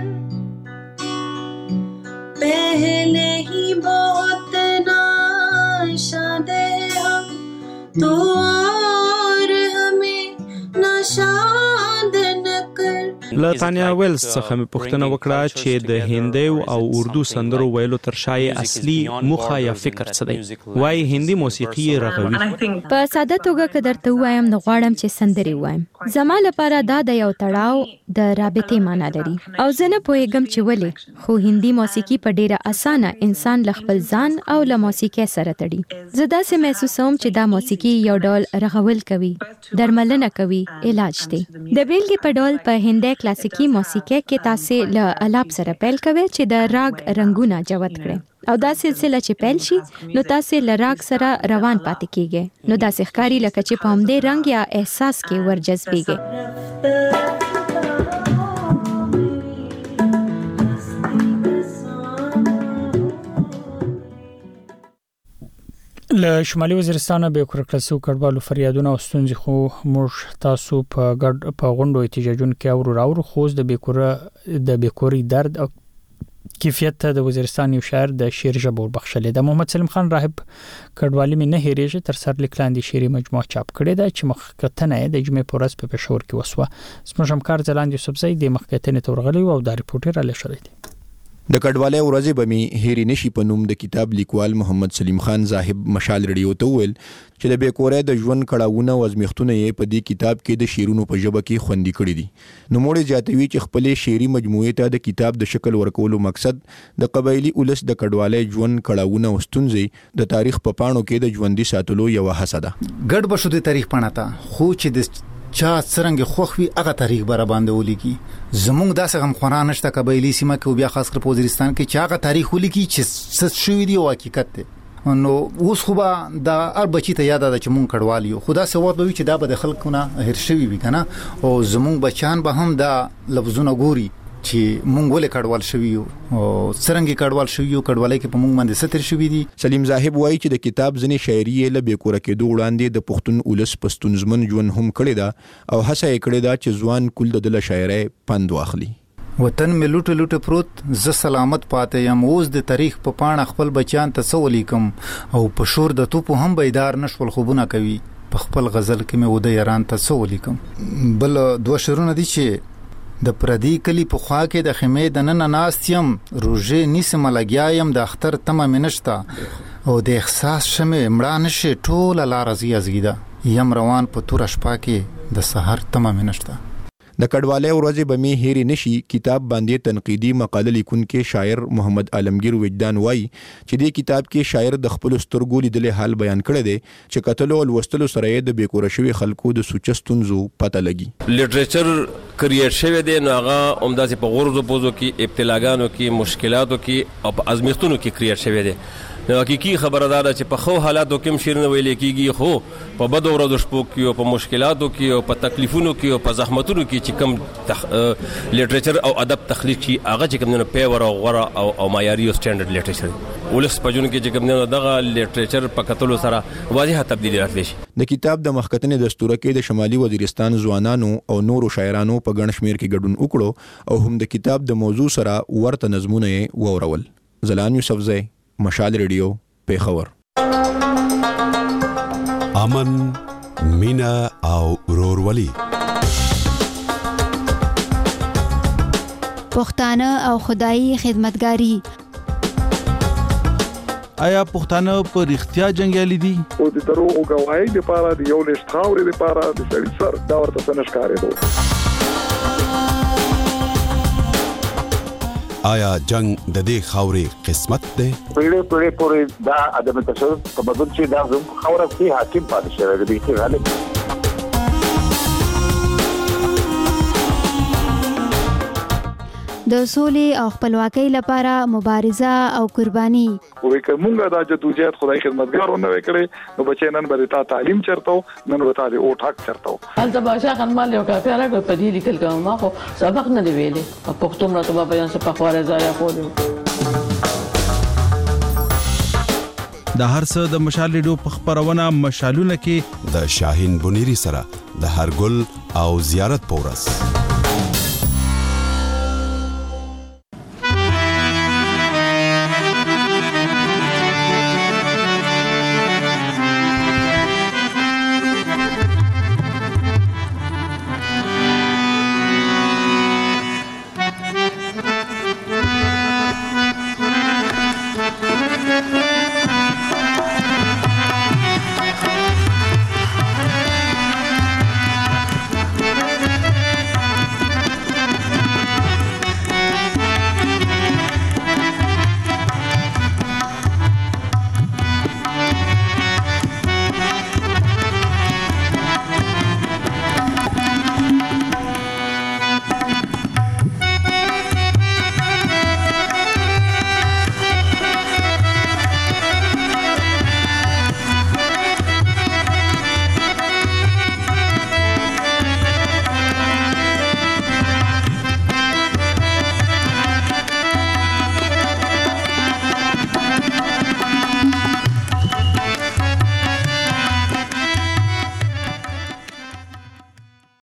پہلے ہی بہت ناشاد ہم تو اور ہمیں ناشاد نہ کر له تانیا ویلز څخه مې پوښتنه وکړه چې د هندي او اردو سندرو ویلو تر شای اصلي موخه یا فکر څه دی. وای هندي موسیقي رغوي. په ساده توګه که درته وایم نو غواړم چې سندري وایم. زما لپاره دا د یو تړاو د رابطې معنی لري او زه نه پوهیږم چې ولې، خو هندي موسیقي په ډیره اسانه انسان له خپل ځان او له موسیقۍ سره تړي. زه داسې محسوسوم چې دا موسیقي یو ډول رغول کوي، درملنه کوي، علاج دی. د بیلګې په ډول په هندي کلاسیکي موسیقۍ کې تاسو له الاپ سره پیل کوي چې د راګ رنگونه جوت کړي او دا سلسله چې پیل شي نو تاسو له راګ سره روان پاتې کیږئ. نو داسې ښکاري لکه چې په همدې رنگ یا احساس کې ورجذبېږئ. له شمالي وزیرستان به کورکلسو کډوالو فریادونه او ستونزې خو موږ تاسو په ګډ په غونډو احتجاجونو کې اورو راوړو. خو د بیکوره د بیکوري درد او کیفیت د وزیرستان یو شاعر د شعر ژبه بخښلې ده. محمد سلیم خان راهب کډوالي مې نه هېریږي تر سر لیکلاندې شعري مجموعه چاپ کړې ده چې مخکتنه د جمعې په ورځ په پېښور کې وسوه. زموږ همکار ځلاند یوسف زئی د مخکتنې تورغلي او د ریپورټر علی شری دی. د کډوالۍ ورځې به مې هېرې نشي په نوم د کتاب لیکوال محمد سلیم خان صاحب مشال ریډیو ته وویل چې د بیکورۍ د ژوند کړاوونه او ازمیښتونه یې په دې کتاب کې د شعرونو په ژبه کې خوندي کړي دي. نوموړی زیاتوي چې خپلې شعري مجموعې ته د کتاب د شکل ورکولو مقصد د قبایلي اولس د کډوالۍ ژوند کړاوونه او ستونزې د تاریخ په پاڼو کې د ژوندي ساتلو یوه هڅه ده. ګډ بشو د تاریخ پاڼه ته خو چې د چا څرنګه خوخوي هغه تاریخ بر باندې ولیکي. زموږ داسې غم خوران نشته قبایلی سیمه کې او بیا خاص کر په وزیرستان کې چې هغه تاریخ ولیکي چې څه شوی دی او حقیقت دی. نو اوس خو به دا هر بچی ته یاد ده چې مونږ کډوال یو. خدا سه وخت به چې دا به د خلکو نه هیر شوی وي کنه او زموږ بچان به هم دا لفظونه ګوري چې مونږ ولې کډوال شوی یو او څرنګه کډوال شوی یو کډوالۍ کې په مونږ باندې ستر شوی دي. سلیم صاحب وایي چې د کتاب ځنې شاعري یې له بیکوره کېدو وړاندې د پښتون اولس په ستونزمن ژوند هم کړې ده او هڅه یې کړې ده چې ځوان کل د دله شاعرۍ پند واخلي. وطن مې لوټه لوټه پروت زه سلامت پاتې یم اوس د تاریخ په پاڼه خپل بچیان ته څه ولیکم او په شور د توپو هم بیدار نشول خوبونه کوي. په خپل غزل کې مې وده یاران ته څه ولیکم. بل دوه شعرونه دي چې د پردی کلی په خوا کې د خیمې د نن ناستیم روزه نیسم لګیایم د اختر تمه منشتا او د احساس شمه مړه نشي ټول لار ازي ازګیدا یم روان په تور شپه کې د سحر تمه منشتا. د کډوالۍ ورځې به مې هېرې نشي کتاب باندې تنقیدي مقاله لیکونکي شاعر محمد عالمگیر وجدان وایي چې دې کتاب کې شاعر د خپل سترګو لیدلې حال بیان کړی دی چې کتلو او لوستلو سره یې د بیکوره شوي خلکو د سوچ ستونزو پته لګي. لیټریچر کریټ شوی دی نو هغه همداسې په غرضو پوزو کې ابتلاګانو کې مشکلاتو کې او په ازمیښتونو کې کریټ شوی دی. نو حقیقي خبردار چې په خو حالاتو کې شعر نه ویل کېږي خو په بدو ورځو شپو کې او په مشکلاتو کې او په تکلیفونو کې او په زحمتونو کې چې کوم تخ... لیټریچر او ادب تخلیق شي هغه چې کوم نه پیور او غوړه او او معیاري او سټانډرډ لیټریچر ولس په جون کې چې کوم نه دغه لیټریچر په کتلو سره واضحه تبدیلی راتلی شي. د کتاب د مخکتنې دستور کې د شمالي وزیرستان ځوانانو او نورو شاعرانو په ګڼ شمیر کې ګډون وکړو او هم د کتاب د موضوع سره ورته نظمونه یې وورول. زلان یوسف زئی مشال ریډیو پیښور. امن مینا او ورورولي پښتانه او خدایي خدمتګاری. آیا پښتانه په رښتیا جنگیالي دي او د دروغ غواړي د پاره د یو لښت خاورې د پاره د سړي سر دا ورته څنګه ښکارېدو. آیا جنگ د دې خاورې قسمت دی؟ پیړې پیړې پورې دا ادم تشدد په بدل چې دا زموږ خاوره کې حاکم پاتې شوی دی چې غالب د سولې او خپلواکۍ لپاره مبارزه او قرباني. وې کومه دا جدوجہد خدای خدمتګار ونه وکړي نو بچی نن به تا تعلیم چرته نن به تا د او ټاک چرته هلته باشا خنمال یو کافي راغی په دې لیکل کوم ما خو سبق نه دی ویلې په پښتو مرته په بیان څه په خواره ځای خو د هر څه د مشال ریډیو په خبرونه مشالونه کې د شاهین بنيري سره د هر ګل او زیارت پورس